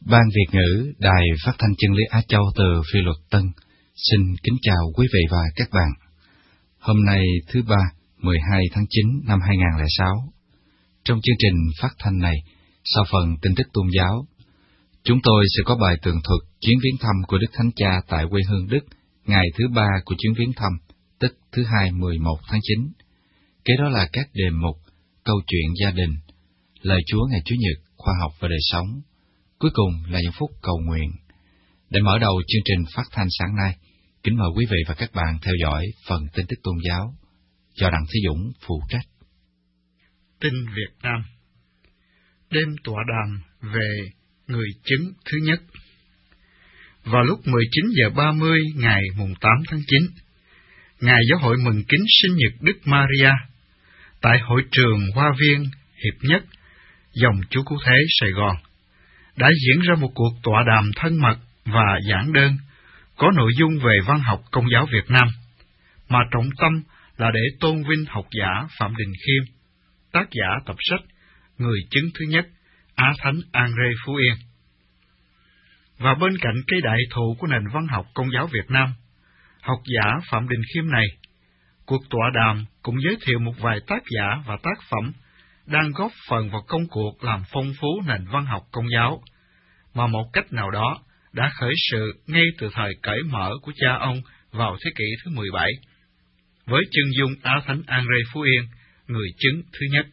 Ban Việt ngữ Đài Phát thanh Chân lý Á Châu từ Phi Luật Tân xin kính chào quý vị và các bạn. Hôm nay thứ Ba, 12 tháng 9 năm 2006. Trong chương trình phát thanh này, sau phần tin tức tôn giáo, chúng tôi sẽ có bài tường thuật chuyến viếng thăm của Đức Thánh Cha tại quê hương Đức, ngày thứ ba của chuyến viếng thăm, tức thứ Hai 11 tháng 9. Kế đó là các đề mục, câu chuyện gia đình, lời Chúa ngày Chủ nhật, khoa học và đời sống. Cuối cùng là những phút cầu nguyện. Để mở đầu chương trình phát thanh sáng nay, kính mời quý vị và các bạn theo dõi phần tin tức tôn giáo do Đặng Thế Dũng phụ trách. Tin Việt Nam. Đêm tọa đàm về người chứng thứ nhất. Vào lúc 19:30 ngày mùng 8 tháng 9, Ngài Giáo hội mừng kính sinh nhật Đức Maria tại hội trường Hoa viên Hiệp Nhất, dòng Chúa Cứu Thế Sài Gòn, đã diễn ra một cuộc tọa đàm thân mật và giảng đơn có nội dung về văn học Công giáo Việt Nam, mà trọng tâm là để tôn vinh học giả Phạm Đình Khiêm, tác giả tập sách Người chứng thứ nhất, Á Thánh Andre Phú Yên. Và bên cạnh cây đại thụ của nền văn học Công giáo Việt Nam, học giả Phạm Đình Khiêm này, cuộc tọa đàm cũng giới thiệu một vài tác giả và tác phẩm đang góp phần vào công cuộc làm phong phú nền văn học Công giáo, mà một cách nào đó đã khởi sự ngay từ thời cởi mở của cha ông vào thế kỷ thứ 17, với chân dung Á Thánh Andre Phú Yên, người chứng thứ nhất.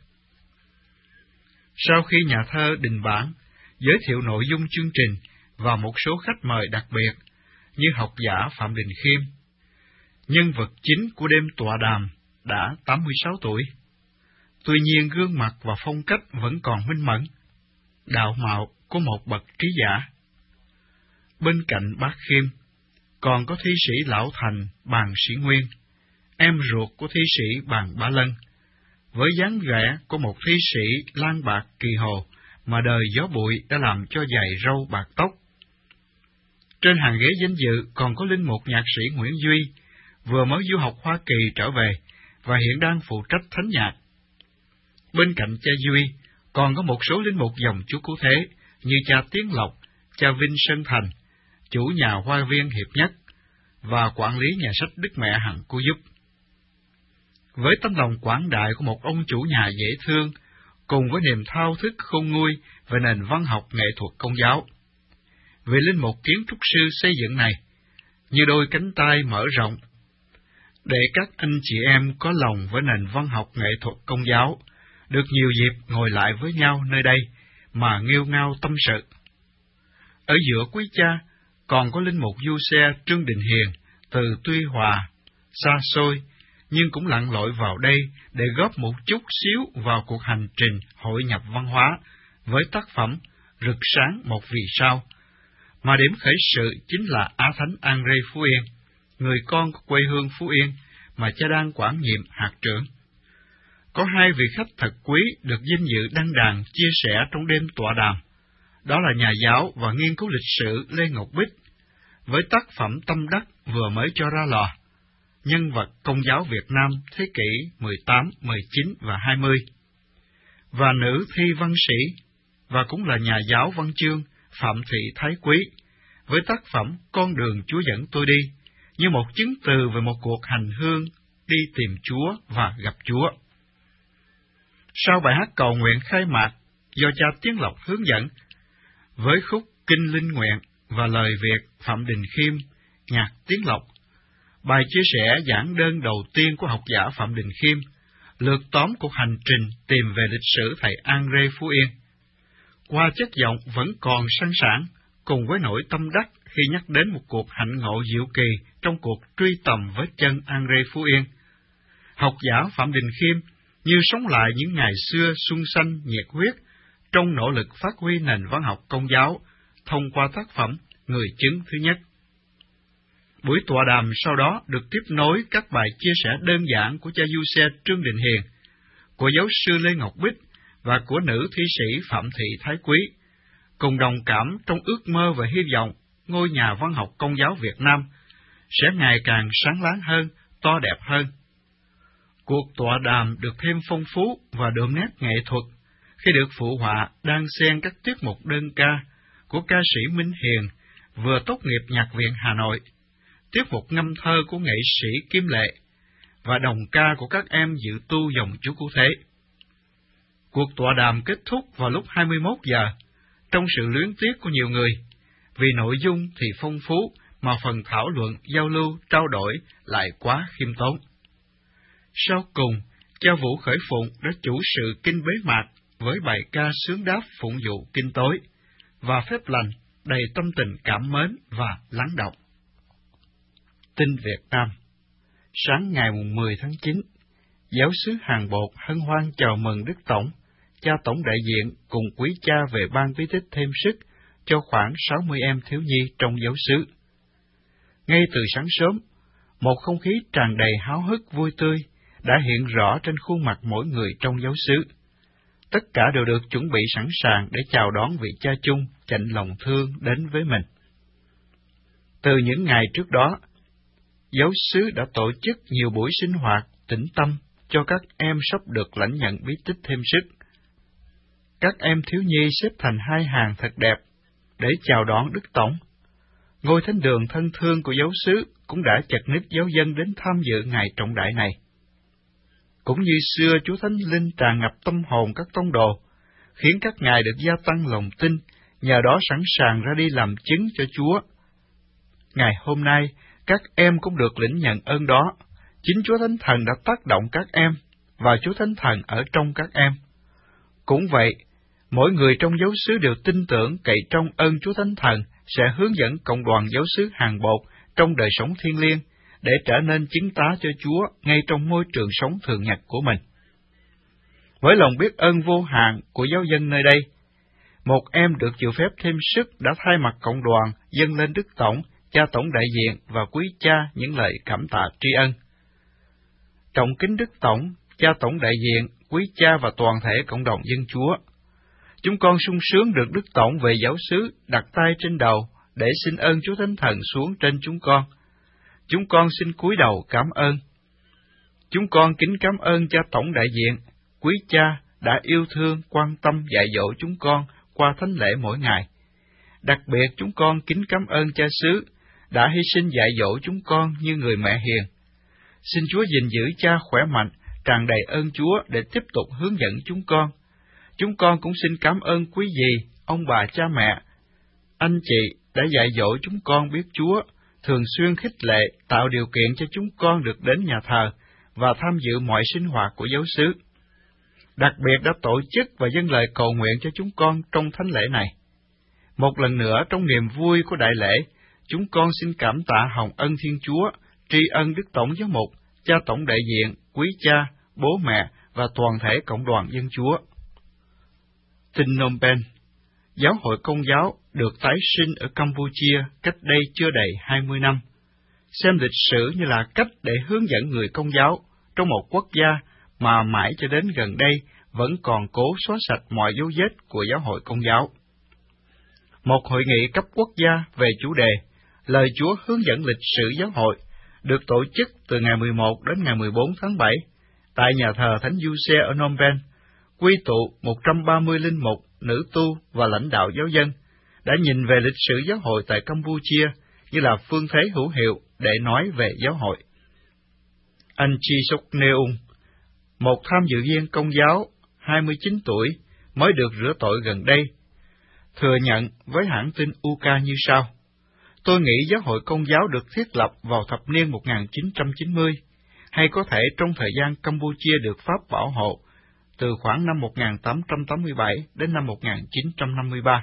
Sau khi nhà thơ Đình Bản giới thiệu nội dung chương trình và một số khách mời đặc biệt như học giả Phạm Đình Khiêm, nhân vật chính của đêm tọa đàm đã 86 tuổi. Tuy nhiên gương mặt và phong cách vẫn còn minh mẫn, đạo mạo của một bậc trí giả. Bên cạnh bác Khiêm, còn có thi sĩ Lão Thành Bàn Sĩ Nguyên, em ruột của thi sĩ Bàn Bá Lân, với dáng vẻ của một thi sĩ Lan Bạc Kỳ Hồ mà đời gió bụi đã làm cho dày râu bạc tóc. Trên hàng ghế danh dự còn có linh mục nhạc sĩ Nguyễn Duy, vừa mới du học Hoa Kỳ trở về và hiện đang phụ trách thánh nhạc. Bên cạnh cha Duy, còn có một số linh mục dòng Chúa Cứu Thế như cha Tiến Lộc, cha Vinh Sơn Thành, chủ nhà Hoa viên Hiệp Nhất, và quản lý nhà sách Đức Mẹ Hằng Cứu Giúp. Với tấm lòng quảng đại của một ông chủ nhà dễ thương, cùng với niềm thao thức khôn nguôi về nền văn học nghệ thuật Công giáo, vị linh mục kiến trúc sư xây dựng này như đôi cánh tay mở rộng để các anh chị em có lòng với nền văn học nghệ thuật Công giáo được nhiều dịp ngồi lại với nhau nơi đây mà nghêu ngao tâm sự. Ở giữa quý cha còn có linh mục du xe Trương Đình Hiền từ Tuy Hòa, xa xôi, nhưng cũng lặn lội vào đây để góp một chút xíu vào cuộc hành trình hội nhập văn hóa với tác phẩm Rực sáng một vì sao, mà điểm khởi sự chính là Á Thánh Andre Phú Yên, người con của quê hương Phú Yên mà cha đang quản nhiệm hạt trưởng. Có hai vị khách thật quý được vinh dự đăng đàn chia sẻ trong đêm tọa đàm, đó là nhà giáo và nghiên cứu lịch sử Lê Ngọc Bích, với tác phẩm tâm đắc vừa mới cho ra lò, Nhân vật Công giáo Việt Nam thế kỷ 18, 19 và 20, và nữ thi văn sĩ, và cũng là nhà giáo văn chương Phạm Thị Thái Quý, với tác phẩm Con đường Chúa dẫn tôi đi, như một chứng từ về một cuộc hành hương đi tìm Chúa và gặp Chúa. Sau bài hát cầu nguyện khai mạc do cha Tiến Lộc hướng dẫn, với khúc Kinh Linh Nguyện và lời Việt Phạm Đình Khiêm, nhạc Tiến Lộc, bài chia sẻ giảng đơn đầu tiên của học giả Phạm Đình Khiêm lược tóm cuộc hành trình tìm về lịch sử thầy Andre Phú Yên. Qua chất giọng vẫn còn săn sảng, cùng với nỗi tâm đắc khi nhắc đến một cuộc hạnh ngộ diệu kỳ trong cuộc truy tầm vết chân Andre Phú Yên, học giả Phạm Đình Khiêm như sống lại những ngày xưa xuân xanh nhiệt huyết trong nỗ lực phát huy nền văn học Công giáo thông qua tác phẩm Người chứng thứ nhất. Buổi tọa đàm sau đó được tiếp nối các bài chia sẻ đơn giản của cha du xe Trương Đình Hiền, của giáo sư Lê Ngọc Bích và của nữ thi sĩ Phạm Thị Thái Quý, cùng đồng cảm trong ước mơ và hy vọng ngôi nhà văn học Công giáo Việt Nam sẽ ngày càng sáng láng hơn, to đẹp hơn. Cuộc tọa đàm được thêm phong phú và đượm nét nghệ thuật khi được phụ họa đan xen các tiết mục đơn ca của ca sĩ Minh Hiền vừa tốt nghiệp Nhạc viện Hà Nội, tiết mục ngâm thơ của nghệ sĩ Kim Lệ và đồng ca của các em dự tu dòng Chúa Cứu Thế. Cuộc tọa đàm kết thúc vào lúc 21 giờ, trong sự luyến tiếc của nhiều người, vì nội dung thì phong phú mà phần thảo luận, giao lưu, trao đổi lại quá khiêm tốn. Sau cùng, cha Vũ Khởi Phụng đã chủ sự kinh bế mạc với bài ca xướng đáp phụng vụ kinh tối và phép lành đầy tâm tình cảm mến và lắng động. Tin Việt Nam. Sáng ngày 10 tháng 9, giáo xứ Hàng Bột hân hoan chào mừng Đức Tổng, cha Tổng đại diện cùng quý cha về ban bí tích thêm sức cho khoảng 60 em thiếu nhi trong giáo xứ. Ngay từ sáng sớm, một không khí tràn đầy háo hức vui tươi đã hiện rõ trên khuôn mặt mỗi người trong giáo xứ. Tất cả đều được chuẩn bị sẵn sàng để chào đón vị cha chung chạnh lòng thương đến với mình. Từ những ngày trước đó, giáo xứ đã tổ chức nhiều buổi sinh hoạt tĩnh tâm cho các em sắp được lãnh nhận bí tích thêm sức. Các em thiếu nhi xếp thành hai hàng thật đẹp để chào đón Đức Tổng. Ngôi thánh đường thân thương của giáo xứ cũng đã chật ních giáo dân đến tham dự ngày trọng đại này. Cũng như xưa, Chúa Thánh Linh tràn ngập tâm hồn các tông đồ, khiến các ngài được gia tăng lòng tin, nhờ đó sẵn sàng ra đi làm chứng cho Chúa. Ngày hôm nay, các em cũng được lĩnh nhận ơn đó. Chính Chúa Thánh Thần đã tác động các em, và Chúa Thánh Thần ở trong các em. Cũng vậy, mỗi người trong giáo xứ đều tin tưởng cậy trong ơn Chúa Thánh Thần sẽ hướng dẫn cộng đoàn giáo xứ Hàng Bột trong đời sống thiêng liêng, để trở nên chứng tá cho Chúa ngay trong môi trường sống thường nhật của mình. Với lòng biết ơn vô hạn của giáo dân nơi đây, một em được chịu phép thêm sức đã thay mặt cộng đoàn dâng lên Đức Tổng, cha Tổng đại diện và quý cha những lời cảm tạ tri ân. Trọng kính Đức Tổng, cha Tổng đại diện, quý cha và toàn thể cộng đồng dân Chúa, chúng con sung sướng được Đức Tổng về giáo xứ đặt tay trên đầu để xin ơn Chúa Thánh Thần xuống trên chúng con. Chúng con xin cúi đầu cảm ơn. Chúng con kính cảm ơn cha Tổng đại diện, quý cha đã yêu thương, quan tâm dạy dỗ chúng con qua thánh lễ mỗi ngày. Đặc biệt chúng con kính cảm ơn cha xứ đã hy sinh dạy dỗ chúng con như người mẹ hiền. Xin Chúa gìn giữ cha khỏe mạnh, tràn đầy ơn Chúa để tiếp tục hướng dẫn chúng con. Chúng con cũng xin cảm ơn quý dì, ông bà cha mẹ, anh chị đã dạy dỗ chúng con biết Chúa, thường xuyên khích lệ, tạo điều kiện cho chúng con được đến nhà thờ và tham dự mọi sinh hoạt của giáo xứ. Đặc biệt đã tổ chức và dâng lời cầu nguyện cho chúng con trong thánh lễ này. Một lần nữa trong niềm vui của đại lễ, chúng con xin cảm tạ hồng ân Thiên Chúa, tri ân Đức Tổng Giám mục, cha Tổng đại diện, quý cha, bố mẹ và toàn thể cộng đoàn dân Chúa. Tin Phnom Penh. Giáo hội Công giáo được tái sinh ở Campuchia cách đây chưa đầy 20 năm. Xem lịch sử như là cách để hướng dẫn người Công giáo trong một quốc gia mà mãi cho đến gần đây vẫn còn cố xóa sạch mọi dấu vết của giáo hội Công giáo. Một hội nghị cấp quốc gia về chủ đề Lời Chúa hướng dẫn lịch sử giáo hội được tổ chức từ ngày 11 đến ngày 14 tháng 7 tại nhà thờ Thánh Giuse ở Phnom Penh, quy tụ 130 linh mục, nữ tu và lãnh đạo giáo dân đã nhìn về lịch sử giáo hội tại Campuchia như là phương thế hữu hiệu để nói về giáo hội. Anh Chi Sok Neung, một tham dự viên Công giáo 29 tuổi, mới được rửa tội gần đây, thừa nhận với hãng tin UK như sau: Tôi nghĩ giáo hội Công giáo được thiết lập vào thập niên 1990, hay có thể trong thời gian Campuchia được Pháp bảo hộ, từ khoảng năm 1887 đến năm 1953.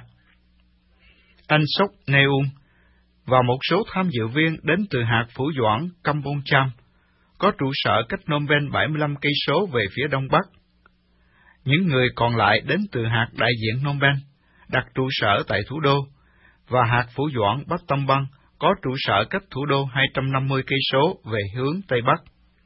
Anh Sok Neung và một số tham dự viên đến từ hạt Phủ Doãn Kampong Cham, có trụ sở cách Phnom Penh 75 cây số về phía đông bắc. Những người còn lại đến từ hạt đại diện Phnom Penh, đặt trụ sở tại thủ đô, và hạt Phủ Doãn Bắc Tâm Băng có trụ sở cách thủ đô 250 cây số về hướng tây bắc.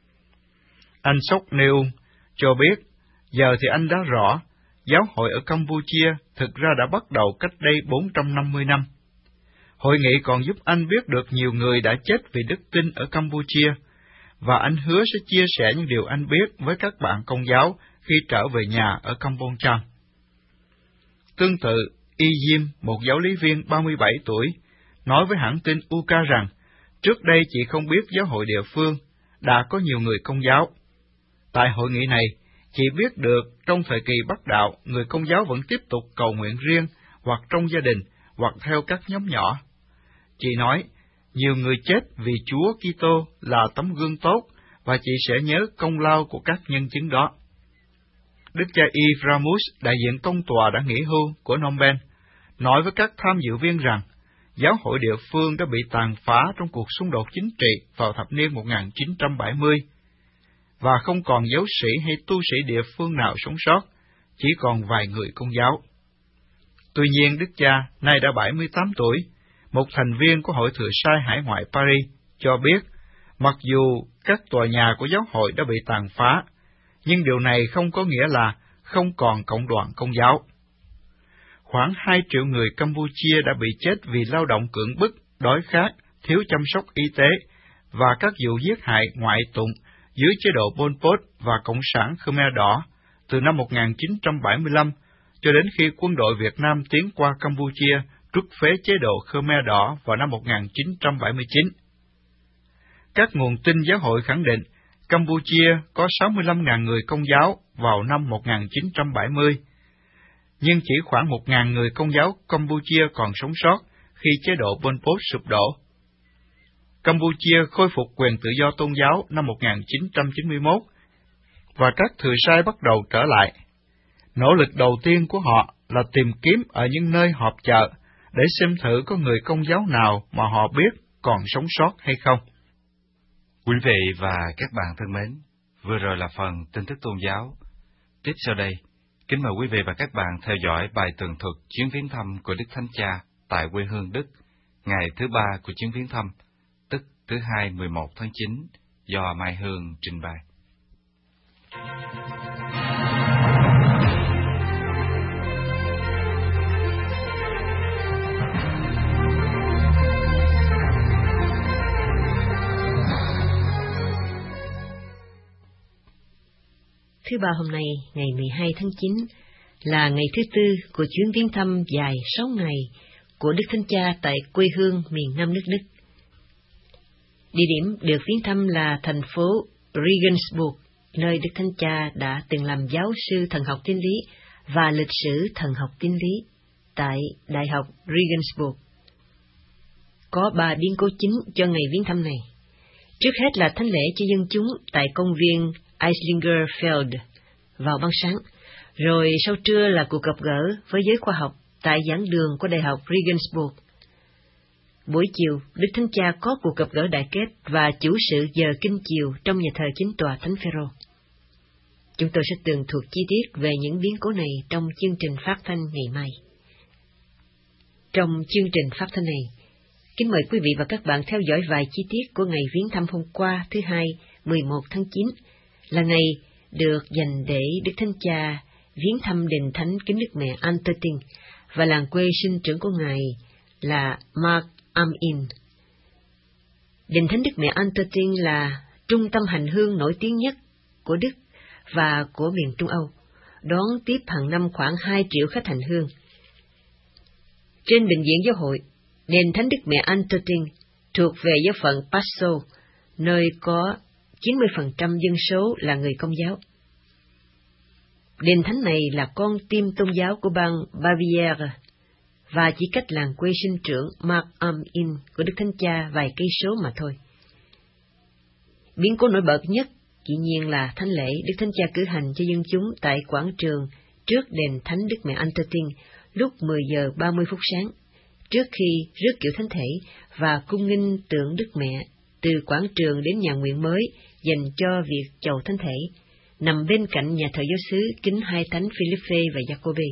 Anh Sok Neung cho biết, giờ thì anh đã rõ, giáo hội ở Campuchia thực ra đã bắt đầu cách đây 450 năm. Hội nghị còn giúp anh biết được nhiều người đã chết vì đức tin ở Campuchia, và anh hứa sẽ chia sẻ những điều anh biết với các bạn Công giáo khi trở về nhà ở Kampong Cham. Tương tự, Iyim, một giáo lý viên 37 tuổi, nói với hãng tin UK rằng, trước đây chị không biết giáo hội địa phương đã có nhiều người Công giáo. Tại hội nghị này, chị biết được trong thời kỳ Bắc đạo, người Công giáo vẫn tiếp tục cầu nguyện riêng, hoặc trong gia đình, hoặc theo các nhóm nhỏ. Chị nói, nhiều người chết vì Chúa Kitô là tấm gương tốt, và chị sẽ nhớ công lao của các nhân chứng đó. Đức cha Yves Ramus, đại diện công tòa đã nghỉ hưu của Phnom Penh, nói với các tham dự viên rằng, giáo hội địa phương đã bị tàn phá trong cuộc xung đột chính trị vào thập niên 1970, và không còn giáo sĩ hay tu sĩ địa phương nào sống sót, chỉ còn vài người Công giáo. Tuy nhiên, đức cha, nay đã 78 tuổi, một thành viên của Hội Thừa Sai Hải ngoại Paris, cho biết, mặc dù các tòa nhà của giáo hội đã bị tàn phá, nhưng điều này không có nghĩa là không còn cộng đoàn Công giáo. Khoảng 2 triệu người Campuchia đã bị chết vì lao động cưỡng bức, đói khát, thiếu chăm sóc y tế, và các vụ giết hại ngoại tụng dưới chế độ Pol Pot và Cộng sản Khmer Đỏ từ năm 1975 cho đến khi quân đội Việt Nam tiến qua Campuchia trút phế chế độ Khmer Đỏ vào năm 1979. Các nguồn tin giáo hội khẳng định Campuchia có 65.000 người Công giáo vào năm 1970, nhưng chỉ khoảng 1.000 người Công giáo Campuchia còn sống sót khi chế độ Pol Pot sụp đổ. Campuchia khôi phục quyền tự do tôn giáo năm 1991, và các thừa sai bắt đầu trở lại. Nỗ lực đầu tiên của họ là tìm kiếm ở những nơi họp chợ để xem thử có người Công giáo nào mà họ biết còn sống sót hay không. Quý vị và các bạn thân mến, vừa rồi là phần tin tức tôn giáo. Tiếp sau đây, kính mời quý vị và các bạn theo dõi bài tường thuật chuyến viếng thăm của Đức Thánh Cha tại quê hương Đức, ngày thứ 3 của chuyến viếng thăm, tức thứ Hai 11 tháng 9, do Mai Hương trình bày. Thứ ba hôm nay, ngày 12 tháng 9, là ngày thứ tư của chuyến viếng thăm dài 6 ngày của Đức Thánh Cha tại quê hương miền Nam nước Đức. Địa điểm được viếng thăm là thành phố Regensburg, nơi Đức Thánh Cha đã từng làm giáo sư thần học tín lý và lịch sử thần học tín lý tại Đại học Regensburg. Có 3 biến cố chính cho ngày viếng thăm này. Trước hết là thánh lễ cho dân chúng tại công viên Eislinger Feld vào ban sáng, rồi sau trưa là cuộc gặp gỡ với giới khoa học tại giảng đường của Đại học Regensburg. Buổi chiều, Đức Thánh Cha có cuộc gặp gỡ đại kết và chủ sự giờ kinh chiều trong nhà thờ chính tòa Thánh Phêrô. Chúng tôi sẽ tường thuật chi tiết về những biến cố này trong chương trình phát thanh ngày mai. Trong chương trình phát thanh này, kính mời quý vị và các bạn theo dõi vài chi tiết của ngày viếng thăm hôm qua thứ Hai 11 tháng 9, là ngày được dành để Đức Thánh Cha viếng thăm đền thánh kính Đức Mẹ Antertin và làng quê sinh trưởng của Ngài là Mark am Inn. Đền thánh Đức Mẹ Antertin là trung tâm hành hương nổi tiếng nhất của Đức và của miền Trung Âu, đón tiếp hàng năm khoảng 2 triệu khách hành hương. Trên bình diện giáo hội, đền thánh Đức Mẹ Antertin thuộc về giáo phận Passau, nơi có 90% dân số là người Công giáo. Đền thánh này là con tim tôn giáo của bang Baviera và chỉ cách làng quê sinh trưởng Mark am Inn của Đức Thánh Cha vài cây số mà thôi. Biến cố nổi bật nhất dĩ nhiên là thánh lễ Đức Thánh Cha cử hành cho dân chúng tại quảng trường trước đền thánh Đức Mẹ Antertin lúc 10 giờ 30 phút sáng, trước khi rước kiệu thánh thể và cung nghinh tượng Đức Mẹ từ quảng trường đến nhà nguyện mới dành cho việc chầu thánh thể, nằm bên cạnh nhà thờ giáo xứ kính hai thánh Philippe và Giacôbê.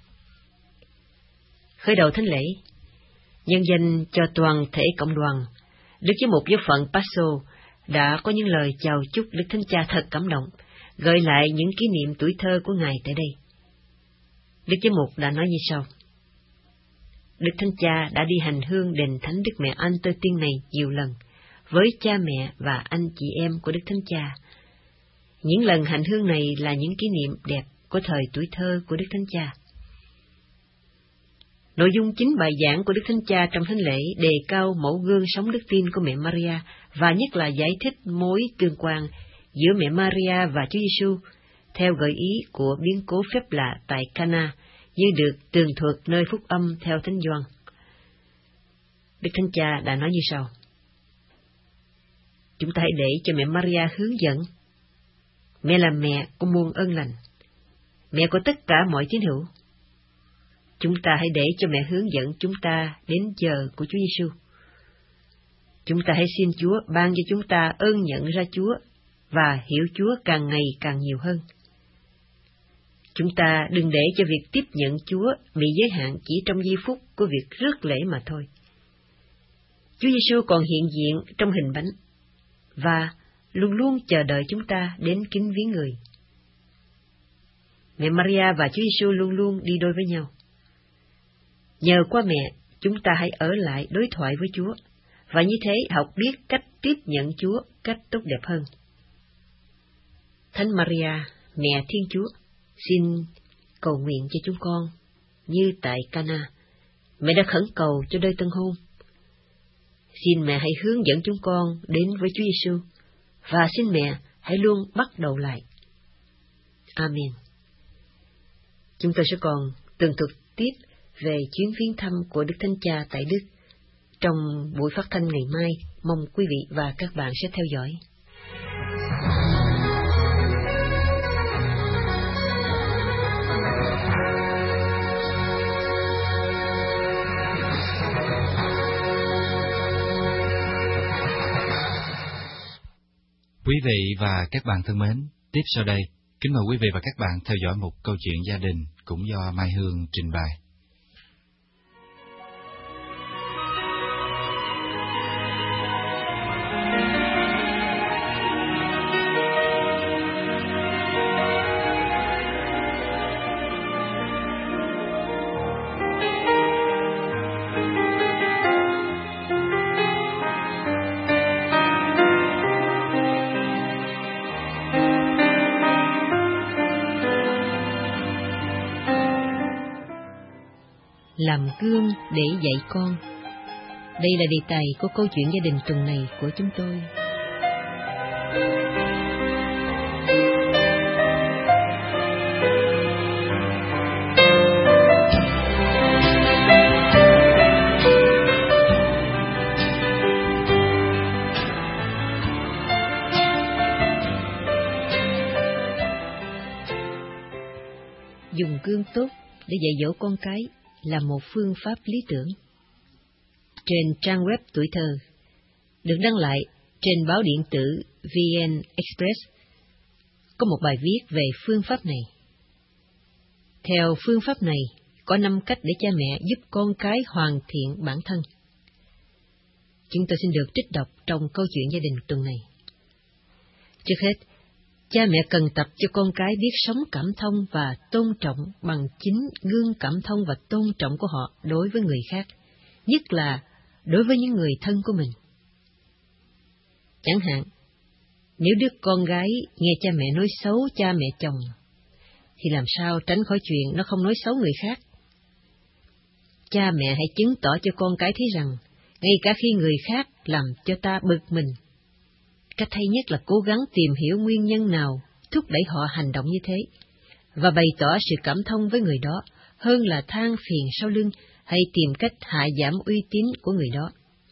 Khởi đầu thánh lễ, nhân danh cho toàn thể cộng đoàn, Đức Giám mục giáo phận Passau đã có những lời chào chúc Đức Thánh Cha thật cảm động, gợi lại những kỷ niệm tuổi thơ của Ngài tại đây. Đức Giám mục đã nói như sau: Đức Thánh Cha đã đi hành hương đền thánh Đức Mẹ Antertin này nhiều lần, với cha mẹ và anh chị em của Đức Thánh Cha. Những lần hành hương này là những kỷ niệm đẹp của thời tuổi thơ của Đức Thánh Cha. Nội dung chính bài giảng của Đức Thánh Cha trong thánh lễ đề cao mẫu gương sống đức tin của mẹ Maria và nhất là giải thích mối tương quan giữa mẹ Maria và Chúa Giêsu theo gợi ý của biến cố phép lạ tại Cana như được tường thuật nơi phúc âm theo Thánh Gioan. Đức Thánh Cha đã nói như sau: chúng ta hãy để cho mẹ Maria hướng dẫn. Mẹ là mẹ của muôn ơn lành, mẹ của tất cả mọi tín hữu. Chúng ta hãy để cho mẹ hướng dẫn chúng ta đến giờ của Chúa Giêsu. Chúng ta hãy xin Chúa ban cho chúng ta ơn nhận ra Chúa và hiểu Chúa càng ngày càng nhiều hơn. Chúng ta đừng để cho việc tiếp nhận Chúa bị giới hạn chỉ trong giây phút của việc rước lễ mà thôi. Chúa Giêsu còn hiện diện trong hình bánh và luôn luôn chờ đợi chúng ta đến kính viếng người. Mẹ Maria và Chúa Giêsu luôn luôn đi đôi với nhau. Nhờ qua mẹ, chúng ta hãy ở lại đối thoại với Chúa, và như thế học biết cách tiếp nhận Chúa cách tốt đẹp hơn. Thánh Maria, mẹ Thiên Chúa, xin cầu nguyện cho chúng con, như tại Cana, mẹ đã khẩn cầu cho đôi tân hôn. Xin mẹ hãy hướng dẫn chúng con đến với Chúa Giêsu, và xin mẹ hãy luôn bắt đầu lại. Amen. Chúng tôi sẽ còn tường thuật tiếp về chuyến viếng thăm của Đức Thánh Cha tại Đức trong buổi phát thanh ngày mai. Mong quý vị và các bạn sẽ theo dõi. Quý vị và các bạn thân mến, tiếp sau đây, kính mời quý vị và các bạn theo dõi một câu chuyện gia đình cũng do Mai Hương trình bày. Làm gương để dạy con. Đây là đề tài của câu chuyện gia đình tuần này của chúng tôi. Dùng gương tốt để dạy dỗ con cái là một phương pháp lý tưởng. Trên trang web Tuổi Thơ, được đăng lại trên báo điện tử VN Express, có một bài viết về phương pháp này. Theo phương pháp này, có 5 cách để cha mẹ giúp con cái hoàn thiện bản thân. Chúng tôi xin được trích đọc trong câu chuyện gia đình tuần này. Trước hết, cha mẹ cần tập cho con cái biết sống cảm thông và tôn trọng bằng chính gương cảm thông và tôn trọng của họ đối với người khác, nhất là đối với những người thân của mình. Chẳng hạn, nếu đứa con gái nghe cha mẹ nói xấu cha mẹ chồng, thì làm sao tránh khỏi chuyện nó không nói xấu người khác? Cha mẹ hãy chứng tỏ cho con cái thấy rằng, ngay cả khi người khác làm cho ta bực mình, cách hay nhất là cố gắng tìm hiểu nguyên nhân nào thúc đẩy họ hành động như thế, và bày tỏ sự cảm thông với người đó, hơn là than phiền sau lưng hay tìm cách hạ giảm uy tín của người đó.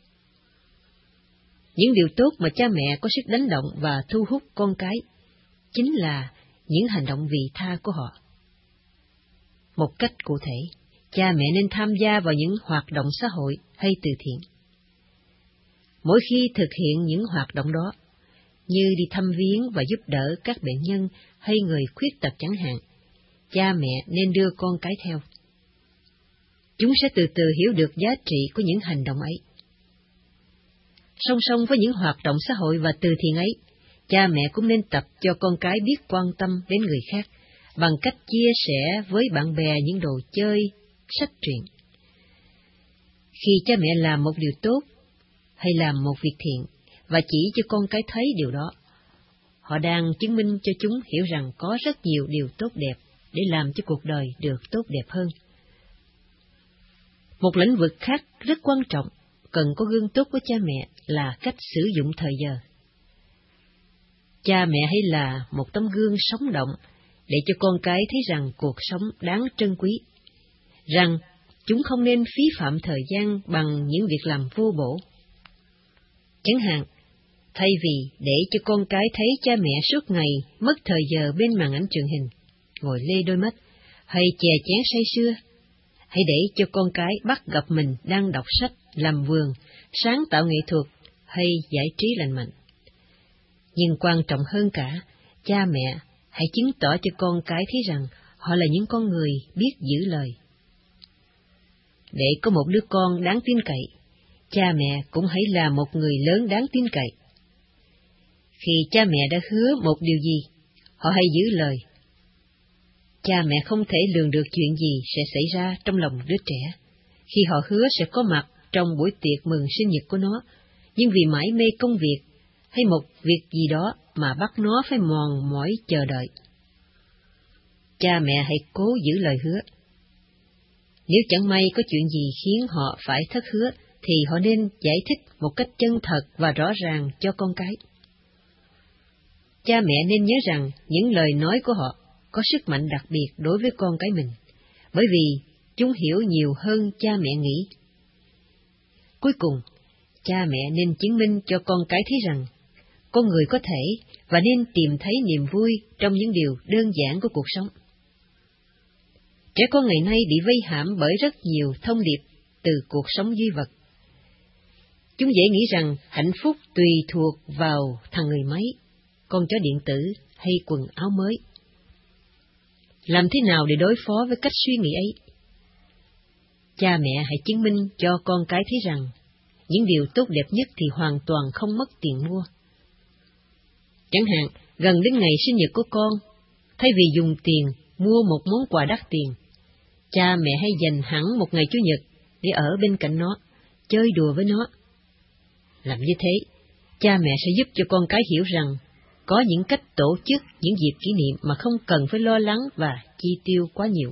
Những điều tốt mà cha mẹ có sức đánh động và thu hút con cái chính là những hành động vị tha của họ. Một cách cụ thể, cha mẹ nên tham gia vào những hoạt động xã hội hay từ thiện. Mỗi khi thực hiện những hoạt động đó, như đi thăm viếng và giúp đỡ các bệnh nhân hay người khuyết tật chẳng hạn, cha mẹ nên đưa con cái theo. Chúng sẽ từ từ hiểu được giá trị của những hành động ấy. Song song với những hoạt động xã hội và từ thiện ấy, cha mẹ cũng nên tập cho con cái biết quan tâm đến người khác bằng cách chia sẻ với bạn bè những đồ chơi, sách truyện. Khi cha mẹ làm một điều tốt hay làm một việc thiện và chỉ cho con cái thấy điều đó, họ đang chứng minh cho chúng hiểu rằng có rất nhiều điều tốt đẹp để làm cho cuộc đời được tốt đẹp hơn. Một lĩnh vực khác rất quan trọng, cần có gương tốt của cha mẹ là cách sử dụng thời giờ. Cha mẹ hãy là một tấm gương sống động để cho con cái thấy rằng cuộc sống đáng trân quý, rằng chúng không nên phí phạm thời gian bằng những việc làm vô bổ. Chẳng hạn, thay vì để cho con cái thấy cha mẹ suốt ngày mất thời giờ bên màn ảnh truyền hình, ngồi lê đôi mắt, hay chè chén say sưa, hãy để cho con cái bắt gặp mình đang đọc sách, làm vườn, sáng tạo nghệ thuật hay giải trí lành mạnh. Nhưng quan trọng hơn cả, cha mẹ hãy chứng tỏ cho con cái thấy rằng họ là những con người biết giữ lời. Để có một đứa con đáng tin cậy, cha mẹ cũng hãy là một người lớn đáng tin cậy. Khi cha mẹ đã hứa một điều gì, họ hãy giữ lời. Cha mẹ không thể lường được chuyện gì sẽ xảy ra trong lòng đứa trẻ, khi họ hứa sẽ có mặt trong buổi tiệc mừng sinh nhật của nó, nhưng vì mải mê công việc hay một việc gì đó mà bắt nó phải mòn mỏi chờ đợi. Cha mẹ hãy cố giữ lời hứa. Nếu chẳng may có chuyện gì khiến họ phải thất hứa, thì họ nên giải thích một cách chân thật và rõ ràng cho con cái. Cha mẹ nên nhớ rằng những lời nói của họ có sức mạnh đặc biệt đối với con cái mình, bởi vì chúng hiểu nhiều hơn cha mẹ nghĩ. Cuối cùng, cha mẹ nên chứng minh cho con cái thấy rằng con người có thể và nên tìm thấy niềm vui trong những điều đơn giản của cuộc sống. Trẻ con ngày nay bị vây hãm bởi rất nhiều thông điệp từ cuộc sống duy vật. Chúng dễ nghĩ rằng hạnh phúc tùy thuộc vào thằng người máy, con chó điện tử hay quần áo mới. Làm thế nào để đối phó với cách suy nghĩ ấy? Cha mẹ hãy chứng minh cho con cái thấy rằng những điều tốt đẹp nhất thì hoàn toàn không mất tiền mua. Chẳng hạn, gần đến ngày sinh nhật của con, thay vì dùng tiền mua một món quà đắt tiền, cha mẹ hãy dành hẳn một ngày Chủ nhật để ở bên cạnh nó, chơi đùa với nó. Làm như thế, cha mẹ sẽ giúp cho con cái hiểu rằng có những cách tổ chức những dịp kỷ niệm mà không cần phải lo lắng và chi tiêu quá nhiều.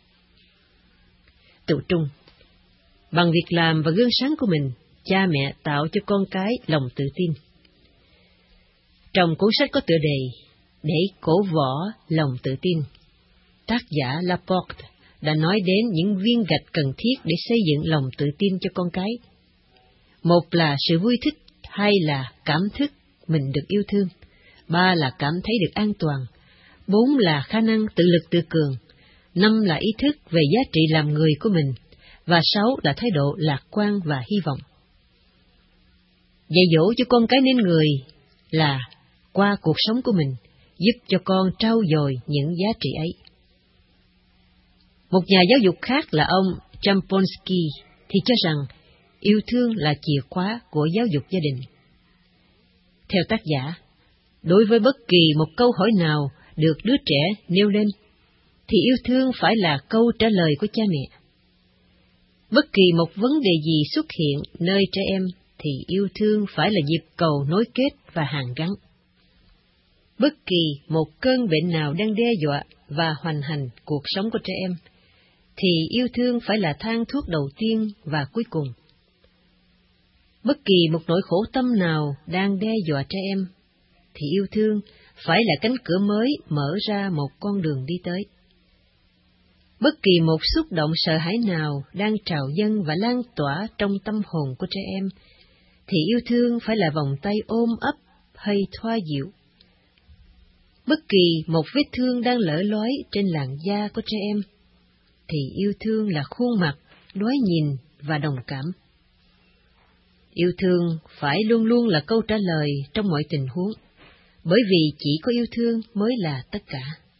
Tự trung. Bằng việc làm và gương sáng của mình, cha mẹ tạo cho con cái lòng tự tin. Trong cuốn sách có tựa đề Để cổ võ lòng tự tin, tác giả Laporte đã nói đến những viên gạch cần thiết để xây dựng lòng tự tin cho con cái. Một là sự vui thích, hai là cảm thức mình được yêu thương, ba là cảm thấy được an toàn, bốn là khả năng tự lực tự cường, năm là ý thức về giá trị làm người của mình, và sáu là thái độ lạc quan và hy vọng. Dạy dỗ cho con cái nên người là qua cuộc sống của mình, giúp cho con trau dồi những giá trị ấy. Một nhà giáo dục khác là ông Jampolsky thì cho rằng yêu thương là chìa khóa của giáo dục gia đình. Theo tác giả, đối với bất kỳ một câu hỏi nào được đứa trẻ nêu lên, thì yêu thương phải là câu trả lời của cha mẹ. Bất kỳ một vấn đề gì xuất hiện nơi trẻ em, thì yêu thương phải là nhịp cầu nối kết và hàn gắn. Bất kỳ một cơn bệnh nào đang đe dọa và hoành hành cuộc sống của trẻ em, thì yêu thương phải là thang thuốc đầu tiên và cuối cùng. Bất kỳ một nỗi khổ tâm nào đang đe dọa trẻ em, thì yêu thương phải là cánh cửa mới mở ra một con đường đi tới. Bất kỳ một xúc động sợ hãi nào đang trào dâng và lan tỏa trong tâm hồn của trẻ em, thì yêu thương phải là vòng tay ôm ấp hay thoa dịu. Bất kỳ một vết thương đang lở lói trên làn da của trẻ em, thì yêu thương là khuôn mặt, đối nhìn và đồng cảm. Yêu thương phải luôn luôn là câu trả lời trong mọi tình huống, bởi vì chỉ có yêu thương mới là tất cả.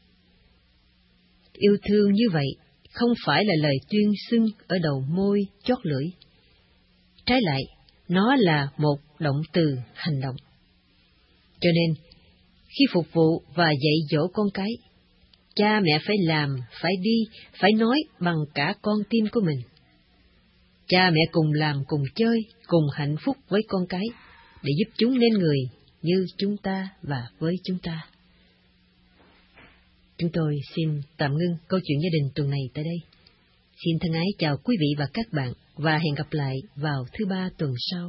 Yêu thương như vậy không phải là lời tuyên xưng ở đầu môi chót lưỡi. Trái lại, nó là một động từ hành động. Cho nên, khi phục vụ và dạy dỗ con cái, cha mẹ phải làm, phải đi, phải nói bằng cả con tim của mình. Cha mẹ cùng làm, cùng chơi, cùng hạnh phúc với con cái, để giúp chúng nên người như chúng ta và với chúng ta. Chúng tôi xin tạm ngưng câu chuyện gia đình tuần này tại đây. Xin thân ái chào quý vị và các bạn, và hẹn gặp lại vào thứ Ba tuần sau.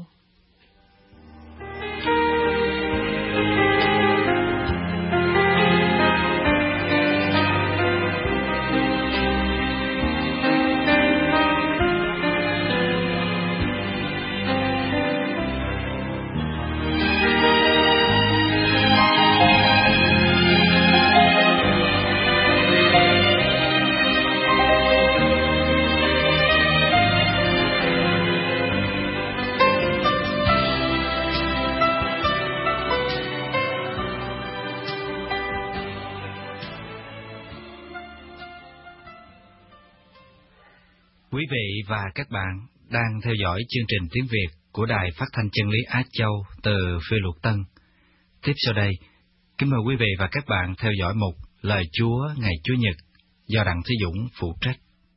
Quý vị và các bạn đang theo dõi chương trình tiếng Việt của Đài Phát thanh Chân lý Á Châu từ Phê Luật Tân. Tiếp sau đây, kính mời quý vị và các bạn theo dõi mục Lời Chúa ngày Chủ nhật do Đặng Thế Dũng phụ trách.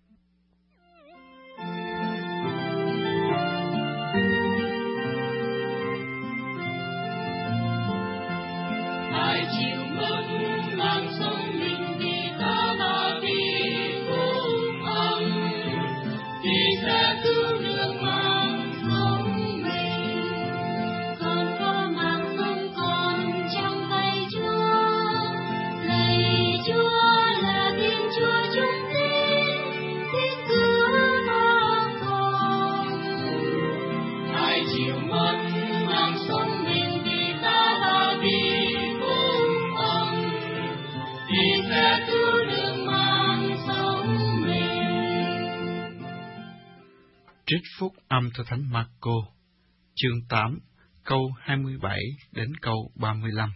Trích phúc âm theo Thánh Marco, chương 8, câu 27 đến câu 35.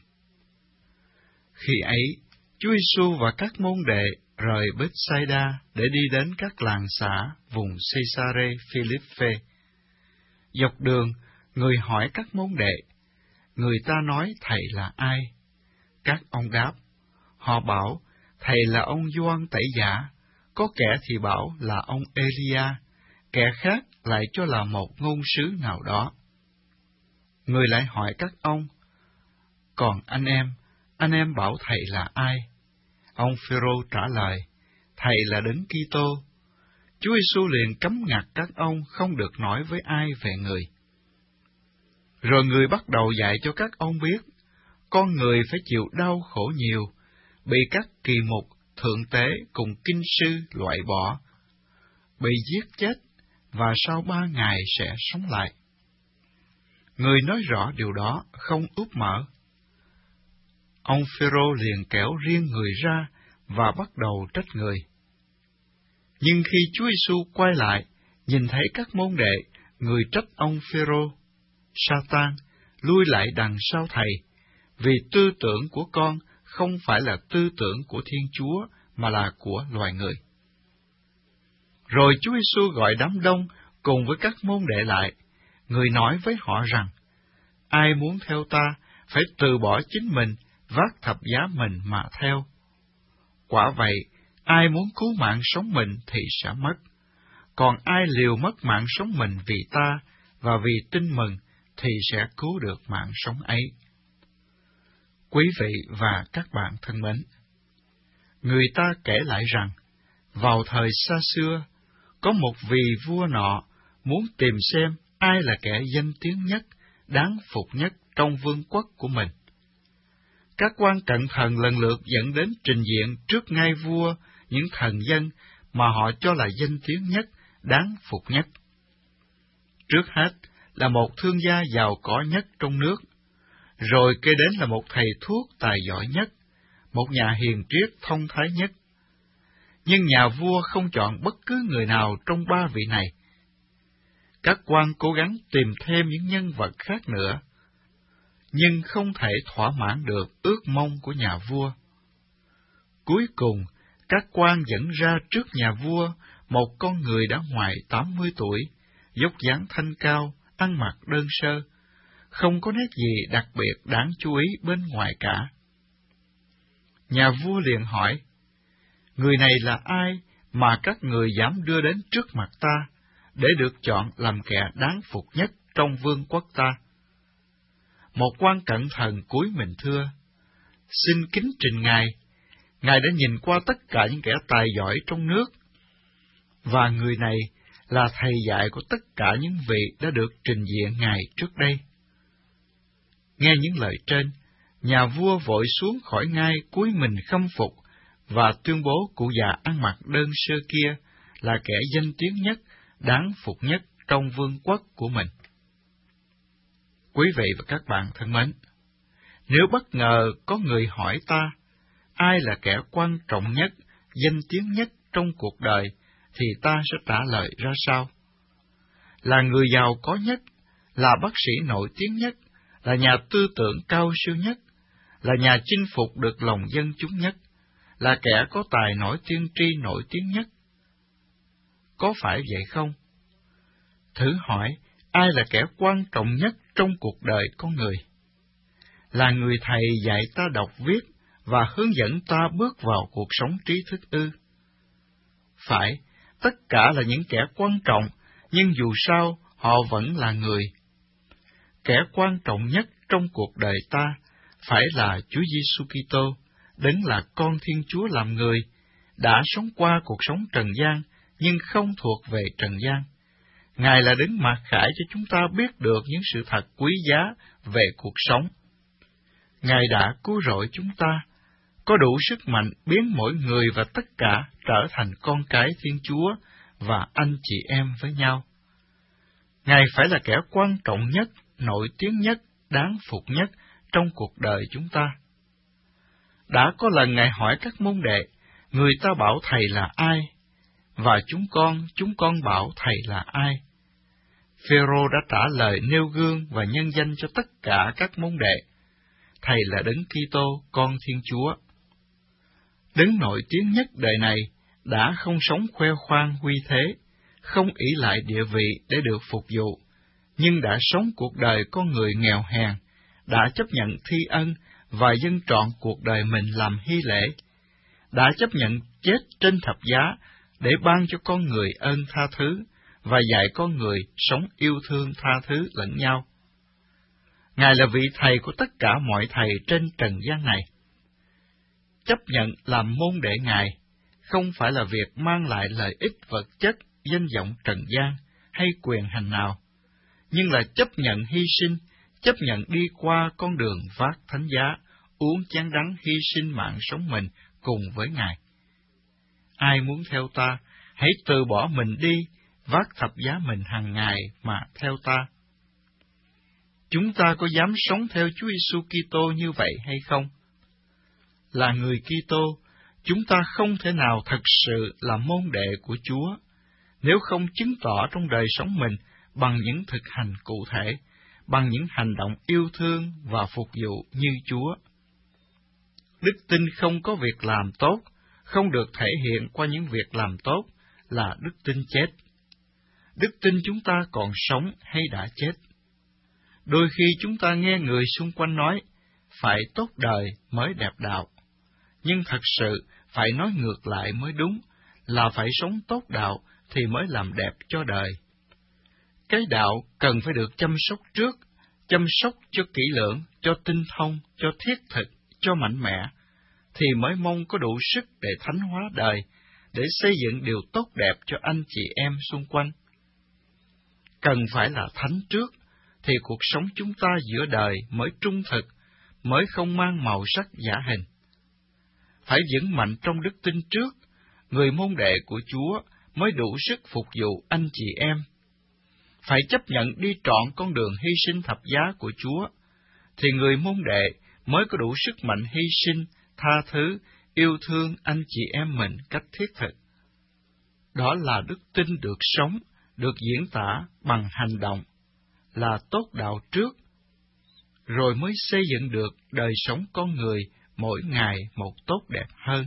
Khi ấy, Chúa Giêsu và các môn đệ rời Bethsaida để đi đến các làng xã vùng Caesarea Philippe. Dọc đường, người hỏi các môn đệ, người ta nói thầy là ai? Các ông đáp, họ bảo thầy là ông Gioan Tẩy Giả, có kẻ thì bảo là ông Elia, kẻ khác lại cho là một ngôn sứ nào đó. Người lại hỏi các ông, còn anh em bảo thầy là ai? Ông Phêrô trả lời, thầy là Đấng Kitô. Chúa Giêsu liền cấm ngặt các ông không được nói với ai về người. Rồi người bắt đầu dạy cho các ông biết, con người phải chịu đau khổ nhiều, bị các kỳ mục, thượng tế cùng kinh sư loại bỏ, bị giết chết, và sau 3 ngày sẽ sống lại. Người nói rõ điều đó, không úp mở. Ông Phêrô liền kéo riêng người ra và bắt đầu trách người. Nhưng khi Chúa Giêsu quay lại, nhìn thấy các môn đệ, người trách ông Phêrô, Sa-tan, lui lại đằng sau thầy, vì tư tưởng của con không phải là tư tưởng của Thiên Chúa, mà là của loài người. Rồi Chúa Giêsu gọi đám đông cùng với các môn đệ lại, người nói với họ rằng, ai muốn theo ta, phải từ bỏ chính mình, vác thập giá mình mà theo. Quả vậy, ai muốn cứu mạng sống mình thì sẽ mất, còn ai liều mất mạng sống mình vì ta và vì tin mừng thì sẽ cứu được mạng sống ấy. Quý vị và các bạn thân mến, người ta kể lại rằng, vào thời xa xưa, có một vị vua nọ muốn tìm xem ai là kẻ danh tiếng nhất, đáng phục nhất trong vương quốc của mình. Các quan cận thần lần lượt dẫn đến trình diện trước ngai vua những thần dân mà họ cho là danh tiếng nhất, đáng phục nhất. Trước hết là một thương gia giàu có nhất trong nước, rồi kế đến là một thầy thuốc tài giỏi nhất, một nhà hiền triết thông thái nhất. Nhưng nhà vua không chọn bất cứ người nào trong 3 vị này. Các quan cố gắng tìm thêm những nhân vật khác nữa, nhưng không thể thỏa mãn được ước mong của nhà vua. Cuối cùng, các quan dẫn ra trước nhà vua một con người đã ngoài 80 tuổi, dốc dáng thanh cao, ăn mặc đơn sơ, không có nét gì đặc biệt đáng chú ý bên ngoài cả. Nhà vua liền hỏi, người này là ai mà các người dám đưa đến trước mặt ta, để được chọn làm kẻ đáng phục nhất trong vương quốc ta? Một quan cẩn thận cúi mình thưa, xin kính trình Ngài đã nhìn qua tất cả những kẻ tài giỏi trong nước. và người này là thầy dạy của tất cả những vị đã được trình diện Ngài trước đây. Nghe những lời trên, nhà vua vội xuống khỏi ngai cúi mình khâm phục và tuyên bố cụ già ăn mặc đơn sơ kia là kẻ danh tiếng nhất, đáng phục nhất trong vương quốc của mình. Quý vị và các bạn thân mến, nếu bất ngờ có người hỏi ta, ai là kẻ quan trọng nhất, danh tiếng nhất trong cuộc đời, thì ta sẽ trả lời ra sao? Là người giàu có nhất, là bác sĩ nổi tiếng nhất, là nhà tư tưởng cao siêu nhất, là nhà chinh phục được lòng dân chúng nhất, là kẻ có tài nổi tiên tri nổi tiếng nhất. Có phải vậy không? Thử hỏi, ai là kẻ quan trọng nhất trong cuộc đời con người? Là người thầy dạy ta đọc viết và hướng dẫn ta bước vào cuộc sống trí thức ư? Phải, tất cả là những kẻ quan trọng, nhưng dù sao họ vẫn là người. Kẻ quan trọng nhất trong cuộc đời ta phải là Chúa Giêsu Kitô, đấng là con Thiên Chúa làm người, đã sống qua cuộc sống trần gian nhưng không thuộc về trần gian. Ngài là đấng mặc khải cho chúng ta biết được những sự thật quý giá về cuộc sống. Ngài đã cứu rỗi chúng ta, có đủ sức mạnh biến mỗi người và tất cả trở thành con cái Thiên Chúa và anh chị em với nhau. Ngài phải là kẻ quan trọng nhất, nổi tiếng nhất, đáng phục nhất trong cuộc đời chúng ta. Đã có lần Ngài hỏi các môn đệ, người ta bảo Thầy là ai? Và chúng con bảo Thầy là ai? Phêrô đã trả lời nêu gương và nhân danh cho tất cả các môn đệ. Thầy là Đấng Kitô, con Thiên Chúa. Đấng nổi tiếng nhất đời này đã không sống khoe khoang huy thế, không ỷ lại địa vị để được phục vụ, nhưng đã sống cuộc đời con người nghèo hèn, đã chấp nhận thi ân và dâng trọn cuộc đời mình làm hy lễ, đã chấp nhận chết trên thập giá để ban cho con người ơn tha thứ và dạy con người sống yêu thương tha thứ lẫn nhau. Ngài là vị thầy của tất cả mọi thầy trên trần gian này. Chấp nhận làm môn đệ Ngài không phải là việc mang lại lợi ích vật chất, danh vọng trần gian hay quyền hành nào, nhưng là chấp nhận hy sinh, chấp nhận đi qua con đường vác thánh giá, uống chén đắng hy sinh mạng sống mình cùng với Ngài. Ai muốn theo ta, hãy từ bỏ mình đi, vác thập giá mình hàng ngày mà theo ta. Chúng ta có dám sống theo Chúa Giêsu Kitô như vậy hay không? Là người Kitô, chúng ta không thể nào thật sự là môn đệ của Chúa nếu không chứng tỏ trong đời sống mình bằng những thực hành cụ thể, bằng những hành động yêu thương và phục vụ như Chúa. Đức tin không có việc làm tốt, không được thể hiện qua những việc làm tốt là đức tin chết. Đức tin chúng ta còn sống hay đã chết. Đôi khi chúng ta nghe người xung quanh nói, phải tốt đời mới đẹp đạo. Nhưng thật sự, phải nói ngược lại mới đúng, là phải sống tốt đạo thì mới làm đẹp cho đời. Cái đạo cần phải được chăm sóc trước, chăm sóc cho kỹ lưỡng, cho tinh thông, cho thiết thực, cho mạnh mẽ, thì mới mong có đủ sức để thánh hóa đời, để xây dựng điều tốt đẹp cho anh chị em xung quanh. Cần phải là thánh trước, thì cuộc sống chúng ta giữa đời mới trung thực, mới không mang màu sắc giả hình. Phải vững mạnh trong đức tin trước, người môn đệ của Chúa mới đủ sức phục vụ anh chị em. Phải chấp nhận đi trọn con đường hy sinh thập giá của Chúa, thì người môn đệ mới có đủ sức mạnh hy sinh, tha thứ, yêu thương anh chị em mình cách thiết thực. Đó là đức tin được sống, được diễn tả bằng hành động, là tốt đạo trước, rồi mới xây dựng được đời sống con người mỗi ngày một tốt đẹp hơn.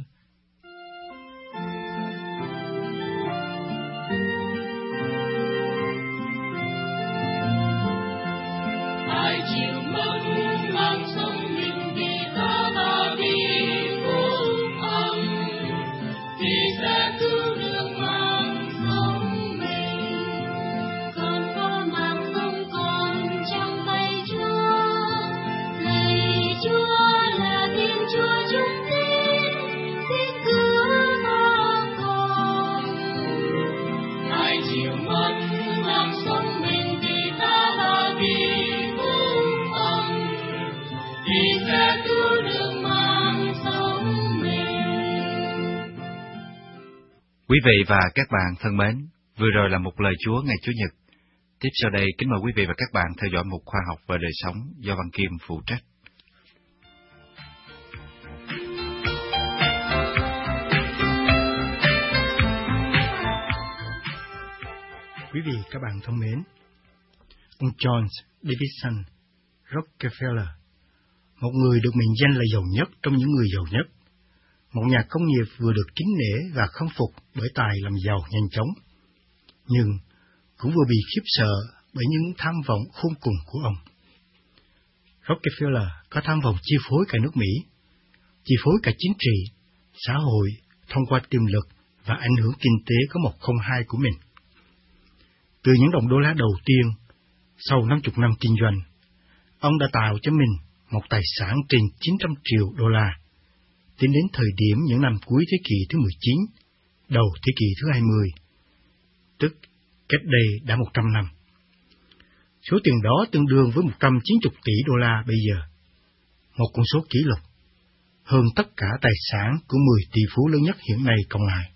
Ai chịu mong mang sống mình vì ta mà đi cùng ông, thì sẽ cứu được mạng sống mình. Còn có mạng sống còn trong tay Chúa, lạy Chúa là Thiên Chúa chúng tin Quý vị và các bạn thân mến, vừa rồi là một lời Chúa ngày Chủ nhật. Tiếp sau đây, kính mời quý vị và các bạn theo dõi mục khoa học và đời sống do Văn Kim phụ trách. Quý vị các bạn thân mến, ông John Davidson Rockefeller, một người được mệnh danh là giàu nhất trong những người giàu nhất, một nhà công nghiệp vừa được kính nể và khâm phục bởi tài làm giàu nhanh chóng, nhưng cũng vừa bị khiếp sợ bởi những tham vọng khôn cùng của ông. Rockefeller có tham vọng chi phối cả nước Mỹ, chi phối cả chính trị, xã hội thông qua tiềm lực và ảnh hưởng kinh tế có 102 của mình. Từ những đồng đô la đầu tiên, sau 50 năm kinh doanh, ông đã tạo cho mình một tài sản trên 900 triệu đô la, tính đến thời điểm những năm cuối thế kỷ thứ 19, đầu thế kỷ thứ 20, tức cách đây đã 100 năm. Số tiền đó tương đương với 190 tỷ đô la bây giờ, một con số kỷ lục, hơn tất cả tài sản của 10 tỷ phú lớn nhất hiện nay cộng lại.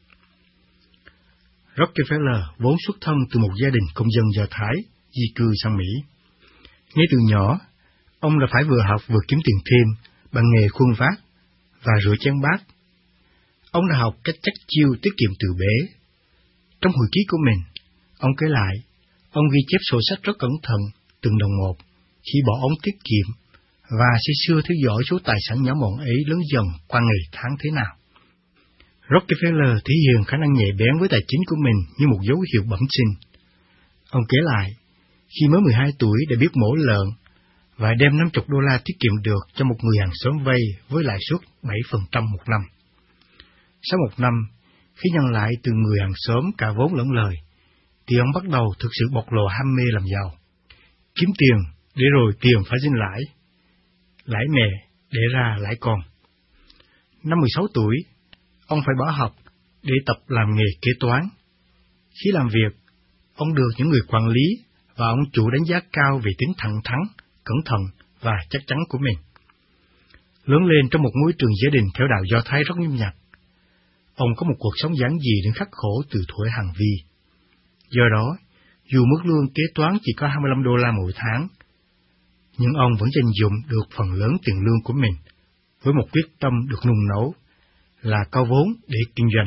Rockefeller vốn xuất thân từ một gia đình công dân Do Thái di cư sang Mỹ. Ngay từ nhỏ, ông đã phải vừa học vừa kiếm tiền thêm bằng nghề khuân vác và rửa chén bát. Ông đã học cách chắc chiêu tiết kiệm từ bé. Trong hồi ký của mình, ông kể lại, ông ghi chép sổ sách rất cẩn thận từng đồng một khi bỏ ống tiết kiệm và say sưa theo dõi số tài sản nhỏ mọn ấy lớn dần qua ngày tháng thế nào. Rockefeller thể hiện khả năng nhạy bén với tài chính của mình như một dấu hiệu bẩm sinh. Ông kể lại, khi mới 12 tuổi đã biết mổ lợn và đem 50 đô la tiết kiệm được cho một người hàng xóm vay với lãi suất 7% một năm. Sau một năm, khi nhận lại từ người hàng xóm cả vốn lẫn lời, thì ông bắt đầu thực sự bộc lộ ham mê làm giàu. Kiếm tiền để rồi tiền phải sinh lãi, lãi mẹ để ra lãi con. Năm 16 tuổi, ông phải bỏ học để tập làm nghề kế toán. Khi làm việc, ông được những người quản lý và ông chủ đánh giá cao về tính thẳng thắn, cẩn thận và chắc chắn của mình. Lớn lên trong một môi trường gia đình theo đạo Do Thái rất nghiêm ngặt, ông có một cuộc sống giản dị đến khắc khổ từ thuở hàng vi. Do đó, dù mức lương kế toán chỉ có 25 đô la mỗi tháng, nhưng ông vẫn dành dụm được phần lớn tiền lương của mình, với một quyết tâm được nung nấu là có vốn để kinh doanh.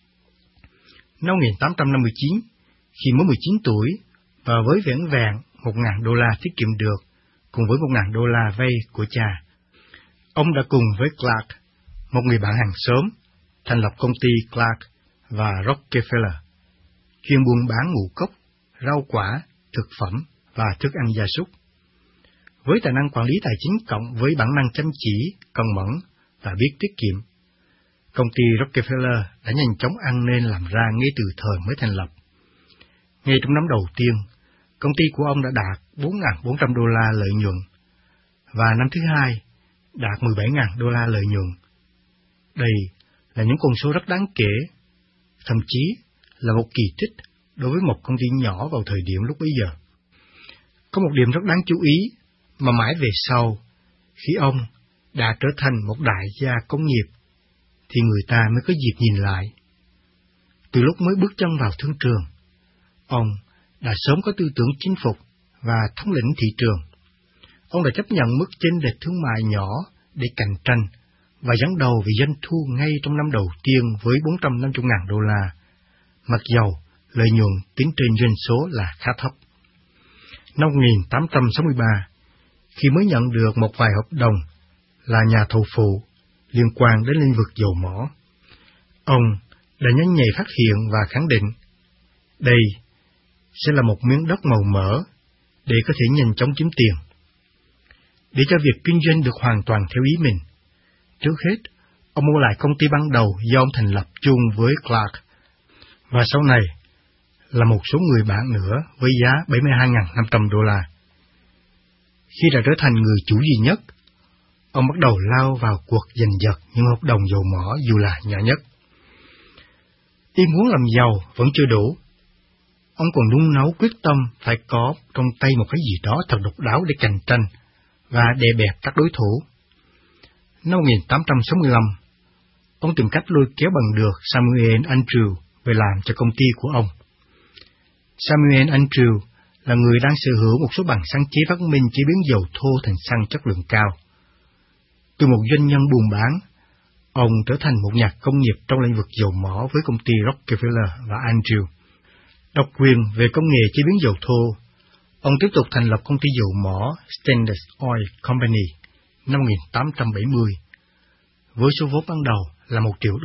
Năm 1859, khi mới 19 tuổi và với vẻn vẹn 1.000 đô la tiết kiệm được, cùng với 1.000 đô la vay của cha, ông đã cùng với Clark, một người bạn hàng xóm, thành lập công ty Clark và Rockefeller, chuyên buôn bán ngũ cốc, rau quả, thực phẩm và thức ăn gia súc. Với tài năng quản lý tài chính cộng với bản năng chăm chỉ, cẩn mẫn và biết tiết kiệm, công ty Rockefeller đã nhanh chóng ăn nên làm ra ngay từ thời mới thành lập. Ngay trong năm đầu tiên, công ty của ông đã đạt 4.400 đô la lợi nhuận, và năm thứ hai đạt 17.000 đô la lợi nhuận. Đây là những con số rất đáng kể, thậm chí là một kỳ tích đối với một công ty nhỏ vào thời điểm lúc bấy giờ. Có một điểm rất đáng chú ý mà mãi về sau, khi ông đã trở thành một đại gia công nghiệp, thì người ta mới có dịp nhìn lại. Từ lúc mới bước chân vào thương trường, ông đã sớm có tư tưởng chinh phục và thống lĩnh thị trường. Ông đã chấp nhận mức chênh lệch thương mại nhỏ để cạnh tranh và dẫn đầu về doanh thu ngay trong năm đầu tiên với 450.000 đô la, mặc dầu lợi nhuận tính trên doanh số là khá thấp. Năm 1863, khi mới nhận được một vài hợp đồng là nhà thầu phụ liên quan đến lĩnh vực dầu mỏ, ông đã nhanh nhạy phát hiện và khẳng định đây sẽ là một miếng đất màu mỡ để có thể nhanh chóng kiếm tiền. Để cho việc kinh doanh được hoàn toàn theo ý mình, trước hết, ông mua lại công ty ban đầu do ông thành lập chung với Clark, và sau này là một số người bạn nữa với giá 72.500 đô la. Khi đã trở thành người chủ duy nhất, ông bắt đầu lao vào cuộc giành giật những hợp đồng dầu mỏ dù là nhỏ nhất. Ý muốn làm giàu vẫn chưa đủ. Ông còn nung nấu quyết tâm phải có trong tay một cái gì đó thật độc đáo để cạnh tranh và đè bẹp các đối thủ. Năm 1865, ông tìm cách lôi kéo bằng được Samuel Andrew về làm cho công ty của ông. Samuel Andrew là người đang sở hữu một số bằng sáng chế phát minh chế biến dầu thô thành xăng chất lượng cao. Từ một doanh nhân buôn bán, ông trở thành một nhà công nghiệp trong lĩnh vực dầu mỏ với công ty Rockefeller và Andrew. Độc quyền về công nghệ chế biến dầu thô, ông tiếp tục thành lập công ty dầu mỏ Standard Oil Company năm 1870, với số vốn ban đầu là $1 triệu.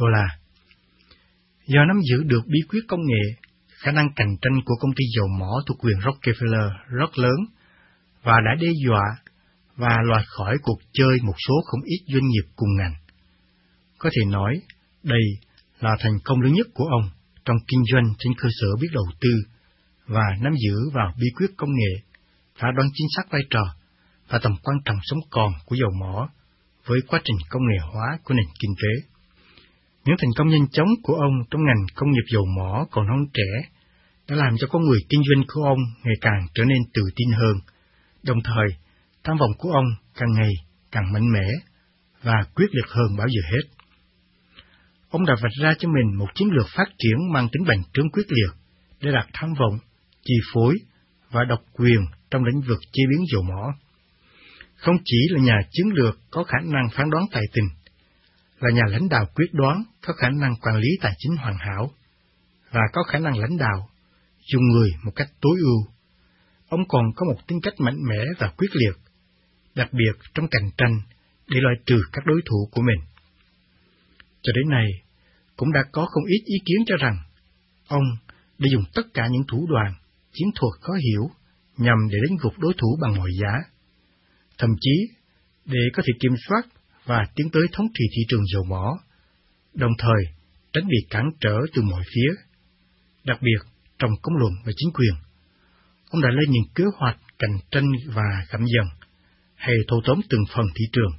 Do nắm giữ được bí quyết công nghệ, khả năng cạnh tranh của công ty dầu mỏ thuộc quyền Rockefeller rất lớn và đã đe dọa và loại khỏi cuộc chơi một số không ít doanh nghiệp cùng ngành. Có thể nói, đây là thành công lớn nhất của ông trong kinh doanh trên cơ sở biết đầu tư và nắm giữ vào bí quyết công nghệ, phán đoán chính xác vai trò và tầm quan trọng sống còn của dầu mỏ với quá trình công nghệ hóa của nền kinh tế. Những thành công nhanh chóng của ông trong ngành công nghiệp dầu mỏ còn non trẻ đã làm cho con người kinh doanh của ông ngày càng trở nên tự tin hơn, đồng thời tham vọng của ông càng ngày càng mạnh mẽ và quyết liệt hơn bao giờ hết. Ông đã vạch ra cho mình một chiến lược phát triển mang tính bành trướng quyết liệt để đạt tham vọng, chi phối và độc quyền trong lĩnh vực chế biến dầu mỏ. Không chỉ là nhà chiến lược có khả năng phán đoán tài tình, là nhà lãnh đạo quyết đoán có khả năng quản lý tài chính hoàn hảo, và có khả năng lãnh đạo, dùng người một cách tối ưu. Ông còn có một tính cách mạnh mẽ và quyết liệt, đặc biệt trong cạnh tranh để loại trừ các đối thủ của mình. Cho đến nay, cũng đã có không ít ý kiến cho rằng ông đã dùng tất cả những thủ đoạn, chiến thuật khó hiểu nhằm để đánh gục đối thủ bằng mọi giá, thậm chí để có thể kiểm soát và tiến tới thống trị thị trường dầu mỏ, đồng thời tránh bị cản trở từ mọi phía, đặc biệt trong công luận và chính quyền. Ông đã lên những kế hoạch cạnh tranh và gặm dần, hay thâu tóm từng phần thị trường.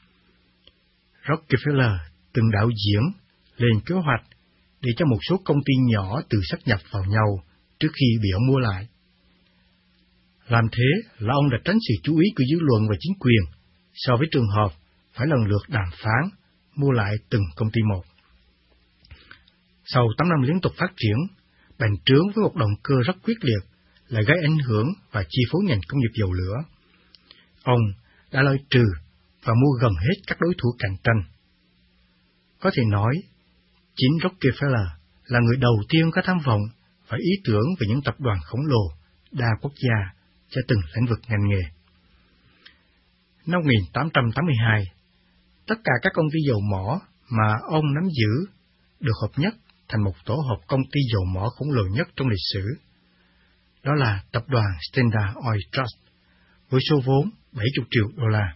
Rockefeller từng đạo diễn lên kế hoạch để cho một số công ty nhỏ tự sát nhập vào nhau trước khi bị ông mua lại. Làm thế là ông đã tránh sự chú ý của dư luận và chính quyền so với trường hợp phải lần lượt đàm phán mua lại từng công ty một. Sau 8 năm liên tục phát triển, bành trướng với một động cơ rất quyết liệt là gây ảnh hưởng và chi phối ngành công nghiệp dầu lửa, ông đã loại trừ và mua gần hết các đối thủ cạnh tranh. Có thể nói, chính Rockefeller là người đầu tiên có tham vọng và ý tưởng về những tập đoàn khổng lồ, đa quốc gia cho từng lĩnh vực ngành nghề. Năm 1882, tất cả các công ty dầu mỏ mà ông nắm giữ được hợp nhất thành một tổ hợp công ty dầu mỏ khổng lồ nhất trong lịch sử. Đó là tập đoàn Standard Oil Trust, với số vốn $70 triệu.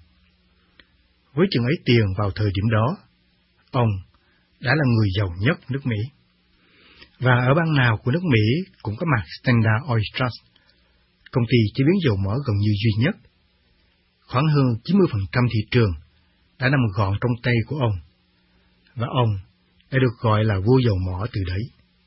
Với chừng ấy tiền vào thời điểm đó, ông đã là người giàu nhất nước Mỹ. Và ở bang nào của nước Mỹ cũng có mặt Standard Oil Trust, công ty chế biến dầu mỏ gần như duy nhất. Khoảng hơn 90% thị trường đã nằm gọn trong tay của ông, và ông đã được gọi là vua dầu mỏ từ đấy.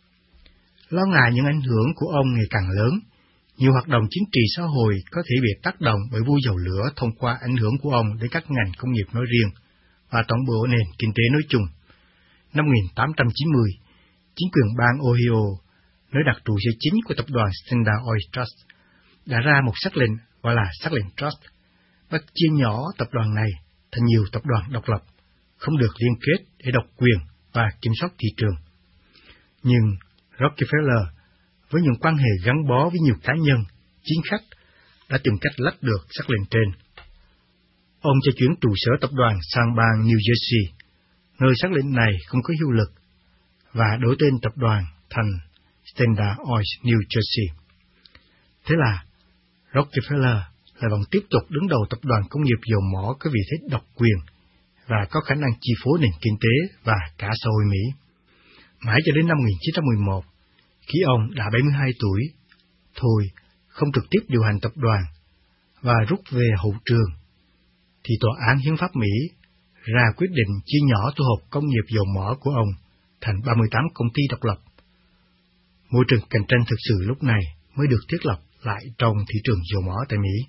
Lo ngại những ảnh hưởng của ông ngày càng lớn, nhiều hoạt động chính trị xã hội có thể bị tác động bởi vua dầu lửa thông qua ảnh hưởng của ông đến các ngành công nghiệp nói riêng và toàn bộ nền kinh tế nói chung. Năm 1890, chính quyền bang Ohio, nơi đặt trụ sở chính của tập đoàn Standard Oil Trust, đã ra một sắc lệnh gọi là sắc lệnh Trust, bắt chia nhỏ tập đoàn này thành nhiều tập đoàn độc lập, không được liên kết để độc quyền và kiểm soát thị trường. Nhưng Rockefeller, với những quan hệ gắn bó với nhiều cá nhân, chính khách, đã tìm cách lách được sắc lệnh trên. Ông cho chuyển trụ sở tập đoàn sang bang New Jersey, nơi sắc lệnh này không có hiệu lực, và đổi tên tập đoàn thành Standard Oil New Jersey. Thế là Rockefeller lại vẫn tiếp tục đứng đầu tập đoàn công nghiệp dầu mỏ có vị thế độc quyền và có khả năng chi phối nền kinh tế và cả xã hội Mỹ. Mãi cho đến năm 1911, khi ông đã 72 tuổi, thôi không trực tiếp điều hành tập đoàn và rút về hậu trường, thì Tòa án Hiến pháp Mỹ ra quyết định chia nhỏ tổ hợp công nghiệp dầu mỏ của ông thành 38 công ty độc lập. Môi trường cạnh tranh thực sự lúc này mới được thiết lập lại trong thị trường dầu mỏ tại Mỹ.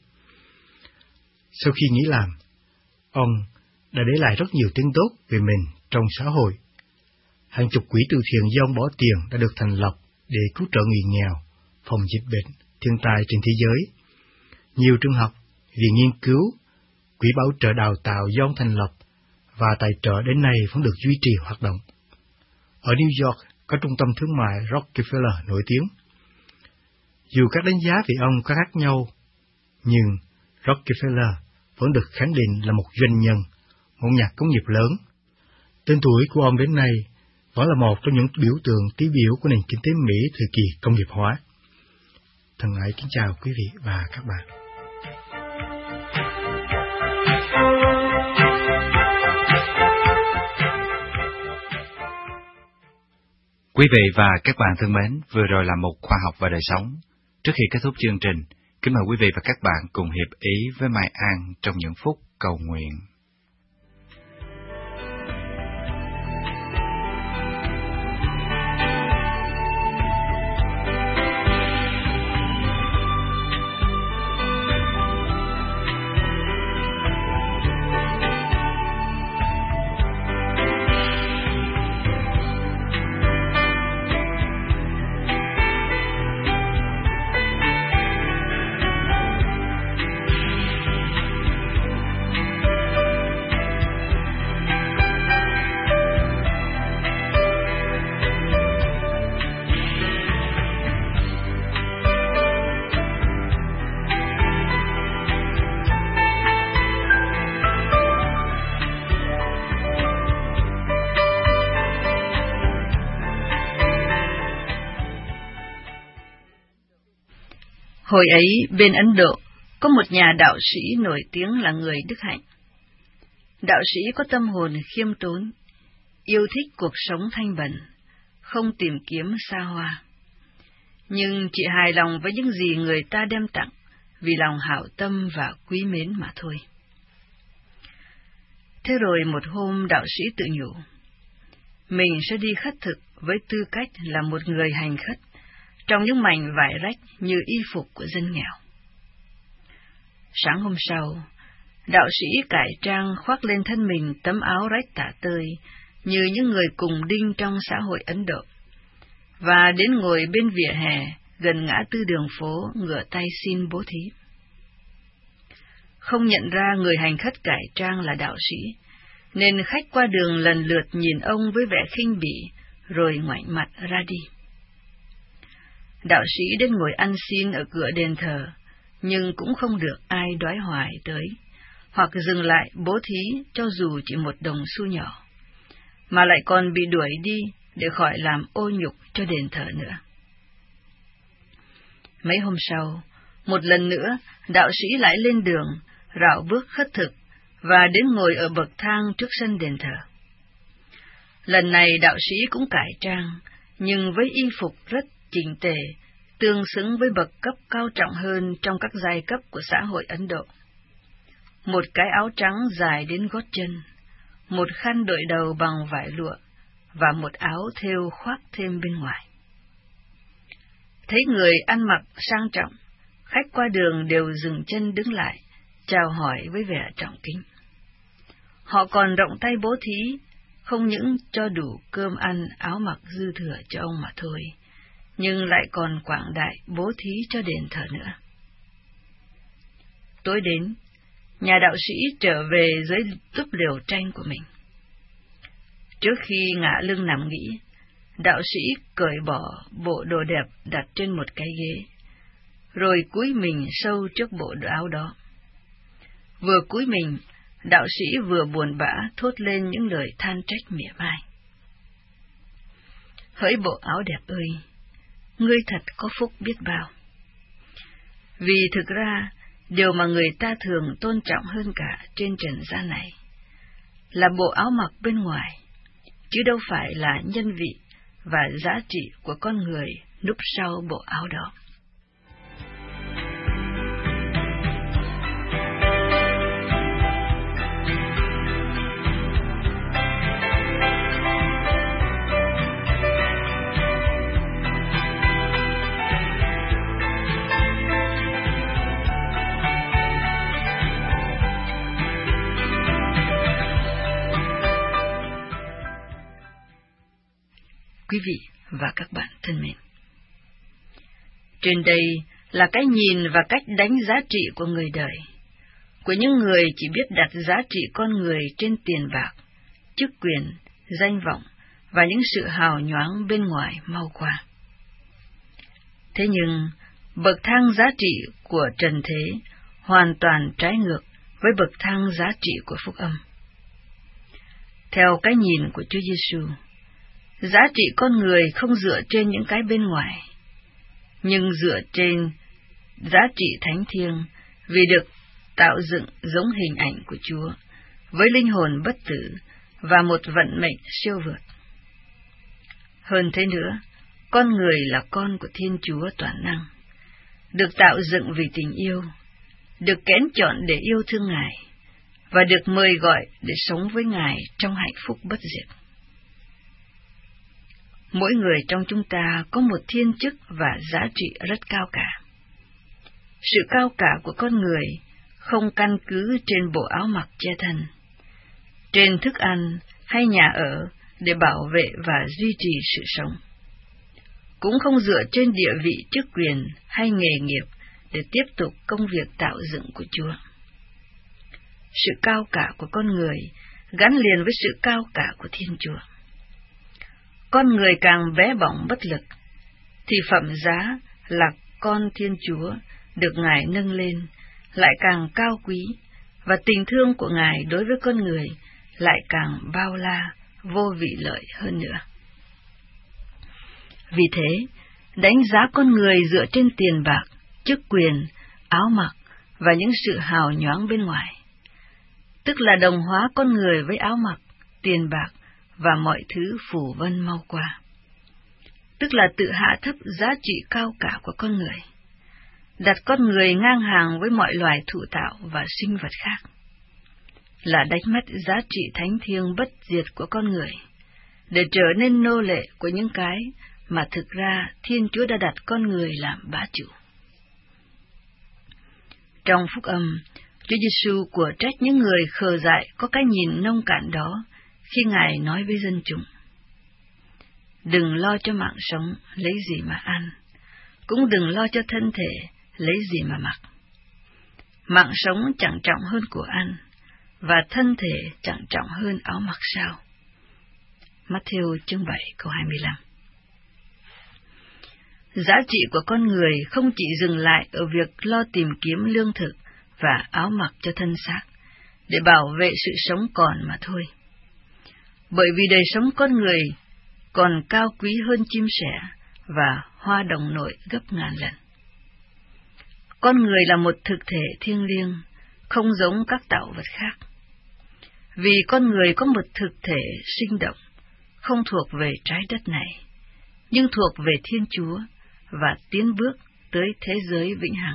Sau khi nghỉ làm, ông đã để lại rất nhiều tiếng tốt về mình trong xã hội. Hàng chục quỹ từ thiện do ông bỏ tiền đã được thành lập để cứu trợ người nghèo, phòng dịch bệnh, thiên tai trên thế giới. Nhiều trường học, viện nghiên cứu, quỹ bảo trợ đào tạo do ông thành lập và tài trợ đến nay vẫn được duy trì hoạt động. Ở New York có trung tâm thương mại Rockefeller nổi tiếng. Dù các đánh giá về ông có khác nhau, nhưng Rockefeller vẫn được khẳng định là một doanh nhân, một nhà công nghiệp lớn. Tên tuổi của ông đến nay vẫn là một trong những biểu tượng tiêu biểu của nền kinh tế Mỹ thời kỳ công nghiệp hóa. Thân ái kính chào quý vị và các bạn. Quý vị và các bạn thân mến, vừa rồi là một khoa học và đời sống. Trước khi kết thúc chương trình, kính mời quý vị và các bạn cùng hiệp ý với Mai An trong những phút cầu nguyện. Hồi ấy, bên Ấn Độ, có một nhà đạo sĩ nổi tiếng là người đức hạnh. Đạo sĩ có tâm hồn khiêm tốn, yêu thích cuộc sống thanh bẩn, không tìm kiếm xa hoa. Nhưng chỉ hài lòng với những gì người ta đem tặng, vì lòng hảo tâm và quý mến mà thôi. Thế rồi một hôm đạo sĩ tự nhủ, mình sẽ đi khất thực với tư cách là một người hành khất, trong những mảnh vải rách như y phục của dân nghèo. Sáng hôm sau, đạo sĩ cải trang khoác lên thân mình tấm áo rách tả tơi như những người cùng đinh trong xã hội Ấn Độ, và đến ngồi bên vỉa hè gần ngã tư đường phố ngửa tay xin bố thí. Không nhận ra người hành khất cải trang là đạo sĩ, nên khách qua đường lần lượt nhìn ông với vẻ khinh bỉ, rồi ngoảnh mặt ra đi. Đạo sĩ đến ngồi ăn xin ở cửa đền thờ, nhưng cũng không được ai đoái hoài tới, hoặc dừng lại bố thí cho dù chỉ một đồng xu nhỏ, mà lại còn bị đuổi đi để khỏi làm ô nhục cho đền thờ nữa. Mấy hôm sau, một lần nữa, đạo sĩ lại lên đường, rảo bước khất thực, và đến ngồi ở bậc thang trước sân đền thờ. Lần này đạo sĩ cũng cải trang, nhưng với y phục rất chỉnh tề, tương xứng với bậc cấp cao trọng hơn trong các giai cấp của xã hội Ấn Độ. Một cái áo trắng dài đến gót chân, một khăn đội đầu bằng vải lụa, và một áo thêu khoác thêm bên ngoài. Thấy người ăn mặc sang trọng, khách qua đường đều dừng chân đứng lại, chào hỏi với vẻ trọng kính. Họ còn rộng tay bố thí, không những cho đủ cơm ăn, áo mặc dư thừa cho ông mà thôi, nhưng lại còn quảng đại bố thí cho đền thờ nữa. Tối đến, nhà đạo sĩ trở về dưới túp lều tranh của mình. Trước khi ngả lưng nằm nghỉ, đạo sĩ cởi bỏ bộ đồ đẹp đặt trên một cái ghế, rồi cúi mình sâu trước bộ đồ áo đó. Vừa cúi mình, đạo sĩ vừa buồn bã thốt lên những lời than trách mỉa mai. Hỡi bộ áo đẹp ơi, ngươi thật có phúc biết bao. Vì thực ra, điều mà người ta thường tôn trọng hơn cả trên trần gian này là bộ áo mặc bên ngoài, chứ đâu phải là nhân vị và giá trị của con người núp sau bộ áo đó. quý vị và các bạn thân mến. Trên đây là cái nhìn và cách đánh giá trị của người đời, của những người chỉ biết đặt giá trị con người trên tiền bạc, chức quyền, danh vọng và những sự hào nhoáng bên ngoài mau qua. Thế nhưng, bậc thang giá trị của trần thế hoàn toàn trái ngược với bậc thang giá trị của phúc âm. Theo cái nhìn của Chúa Giêsu, giá trị con người không dựa trên những cái bên ngoài, nhưng dựa trên giá trị thánh thiêng vì được tạo dựng giống hình ảnh của Chúa, với linh hồn bất tử và một vận mệnh siêu vượt. Hơn thế nữa, con người là con của Thiên Chúa toàn năng, được tạo dựng vì tình yêu, được kén chọn để yêu thương Ngài, và được mời gọi để sống với Ngài trong hạnh phúc bất diệt. Mỗi người trong chúng ta có một thiên chức và giá trị rất cao cả. Sự cao cả của con người không căn cứ trên bộ áo mặc che thân, trên thức ăn hay nhà ở để bảo vệ và duy trì sự sống, cũng không dựa trên địa vị chức quyền hay nghề nghiệp để tiếp tục công việc tạo dựng của Chúa. Sự cao cả của con người gắn liền với sự cao cả của Thiên Chúa. Con người càng bé bỏng bất lực, thì phẩm giá là con Thiên Chúa được Ngài nâng lên lại càng cao quý, và tình thương của Ngài đối với con người lại càng bao la, vô vị lợi hơn nữa. Vì thế, đánh giá con người dựa trên tiền bạc, chức quyền, áo mặc và những sự hào nhoáng bên ngoài, tức là đồng hóa con người với áo mặc, tiền bạc và mọi thứ phù vân mau qua, tức là tự hạ thấp giá trị cao cả của con người, đặt con người ngang hàng với mọi loài thụ tạo và sinh vật khác, là đánh mất giá trị thánh thiêng bất diệt của con người, để trở nên nô lệ của những cái mà thực ra Thiên Chúa đã đặt con người làm bá chủ. Trong phúc âm, Chúa Giêsu của trách những người khờ dại có cái nhìn nông cạn đó khi Ngài nói với dân chúng: đừng lo cho mạng sống lấy gì mà ăn, cũng đừng lo cho thân thể lấy gì mà mặc. Mạng sống chẳng trọng hơn của ăn, và thân thể chẳng trọng hơn áo mặc sao? Matthew chương 7 câu 25. Giá trị của con người không chỉ dừng lại ở việc lo tìm kiếm lương thực và áo mặc cho thân xác, để bảo vệ sự sống còn mà thôi. Bởi vì đời sống con người còn cao quý hơn chim sẻ và hoa đồng nội gấp ngàn lần. Con người là một thực thể thiêng liêng, không giống các tạo vật khác. Vì con người có một thực thể sinh động, không thuộc về trái đất này, nhưng thuộc về Thiên Chúa và tiến bước tới thế giới vĩnh hằng.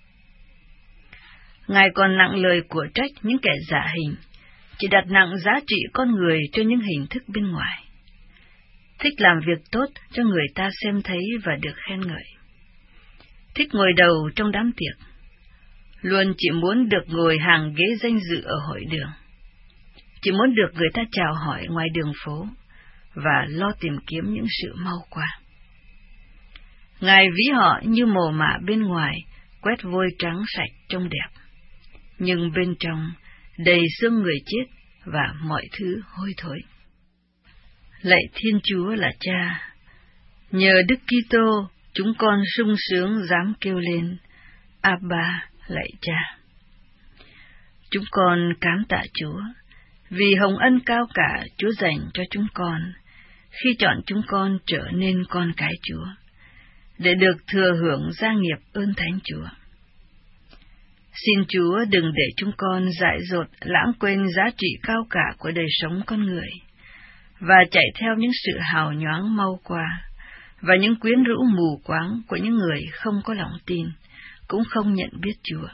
Ngài còn nặng lời của trách những kẻ giả hình, chỉ đặt nặng giá trị con người cho những hình thức bên ngoài, thích làm việc tốt cho người ta xem thấy và được khen ngợi, thích ngồi đầu trong đám tiệc, luôn chỉ muốn được ngồi hàng ghế danh dự ở hội đường, chỉ muốn được người ta chào hỏi ngoài đường phố và lo tìm kiếm những sự mau qua. Ngài ví họ như mồ mả bên ngoài quét vôi trắng sạch trông đẹp, nhưng bên trong đầy xương người chết và mọi thứ hôi thối. Lạy Thiên Chúa là Cha, nhờ Đức Kitô chúng con sung sướng dám kêu lên: Abba, lạy Cha. Chúng con cám tạ Chúa vì hồng ân cao cả Chúa dành cho chúng con khi chọn chúng con trở nên con cái Chúa, để được thừa hưởng gia nghiệp ơn Thánh Chúa. Xin Chúa đừng để chúng con dại dột lãng quên giá trị cao cả của đời sống con người, và chạy theo những sự hào nhoáng mau qua, và những quyến rũ mù quáng của những người không có lòng tin, cũng không nhận biết Chúa.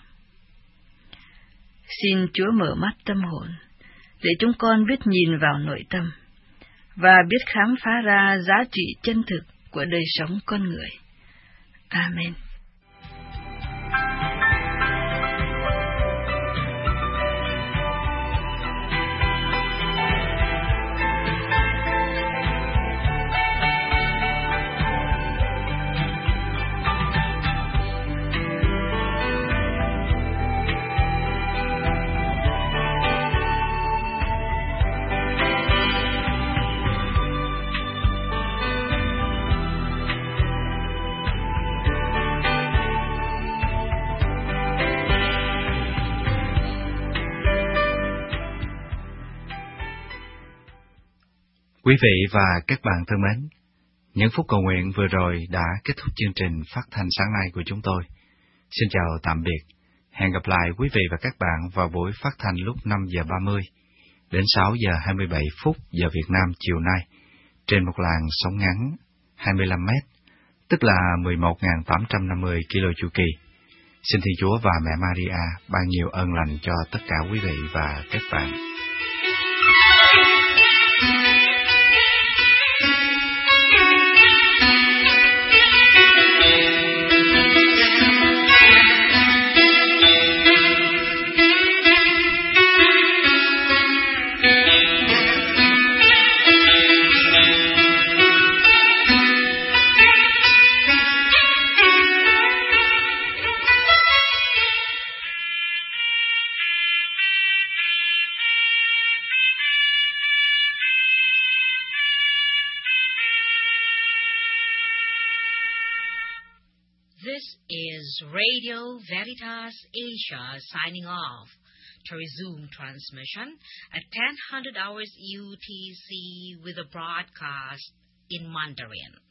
Xin Chúa mở mắt tâm hồn, để chúng con biết nhìn vào nội tâm, và biết khám phá ra giá trị chân thực của đời sống con người. Amen. Quý vị và các bạn thân mến, những phút cầu nguyện vừa rồi đã kết thúc chương trình phát thanh sáng nay của chúng tôi. Xin chào tạm biệt. Hẹn gặp lại quý vị và các bạn vào buổi phát thanh lúc 5 giờ 30 đến 6 giờ 27 phút giờ Việt Nam chiều nay trên một làn sóng ngắn 25 mét, tức là 11.850 kilo chu kỳ. Xin Thiên Chúa và Mẹ Maria ban nhiều ơn lành cho tất cả quý vị và các bạn. This is Radio Veritas Asia signing off. To resume transmission at 10:00 hours UTC with a broadcast in Mandarin.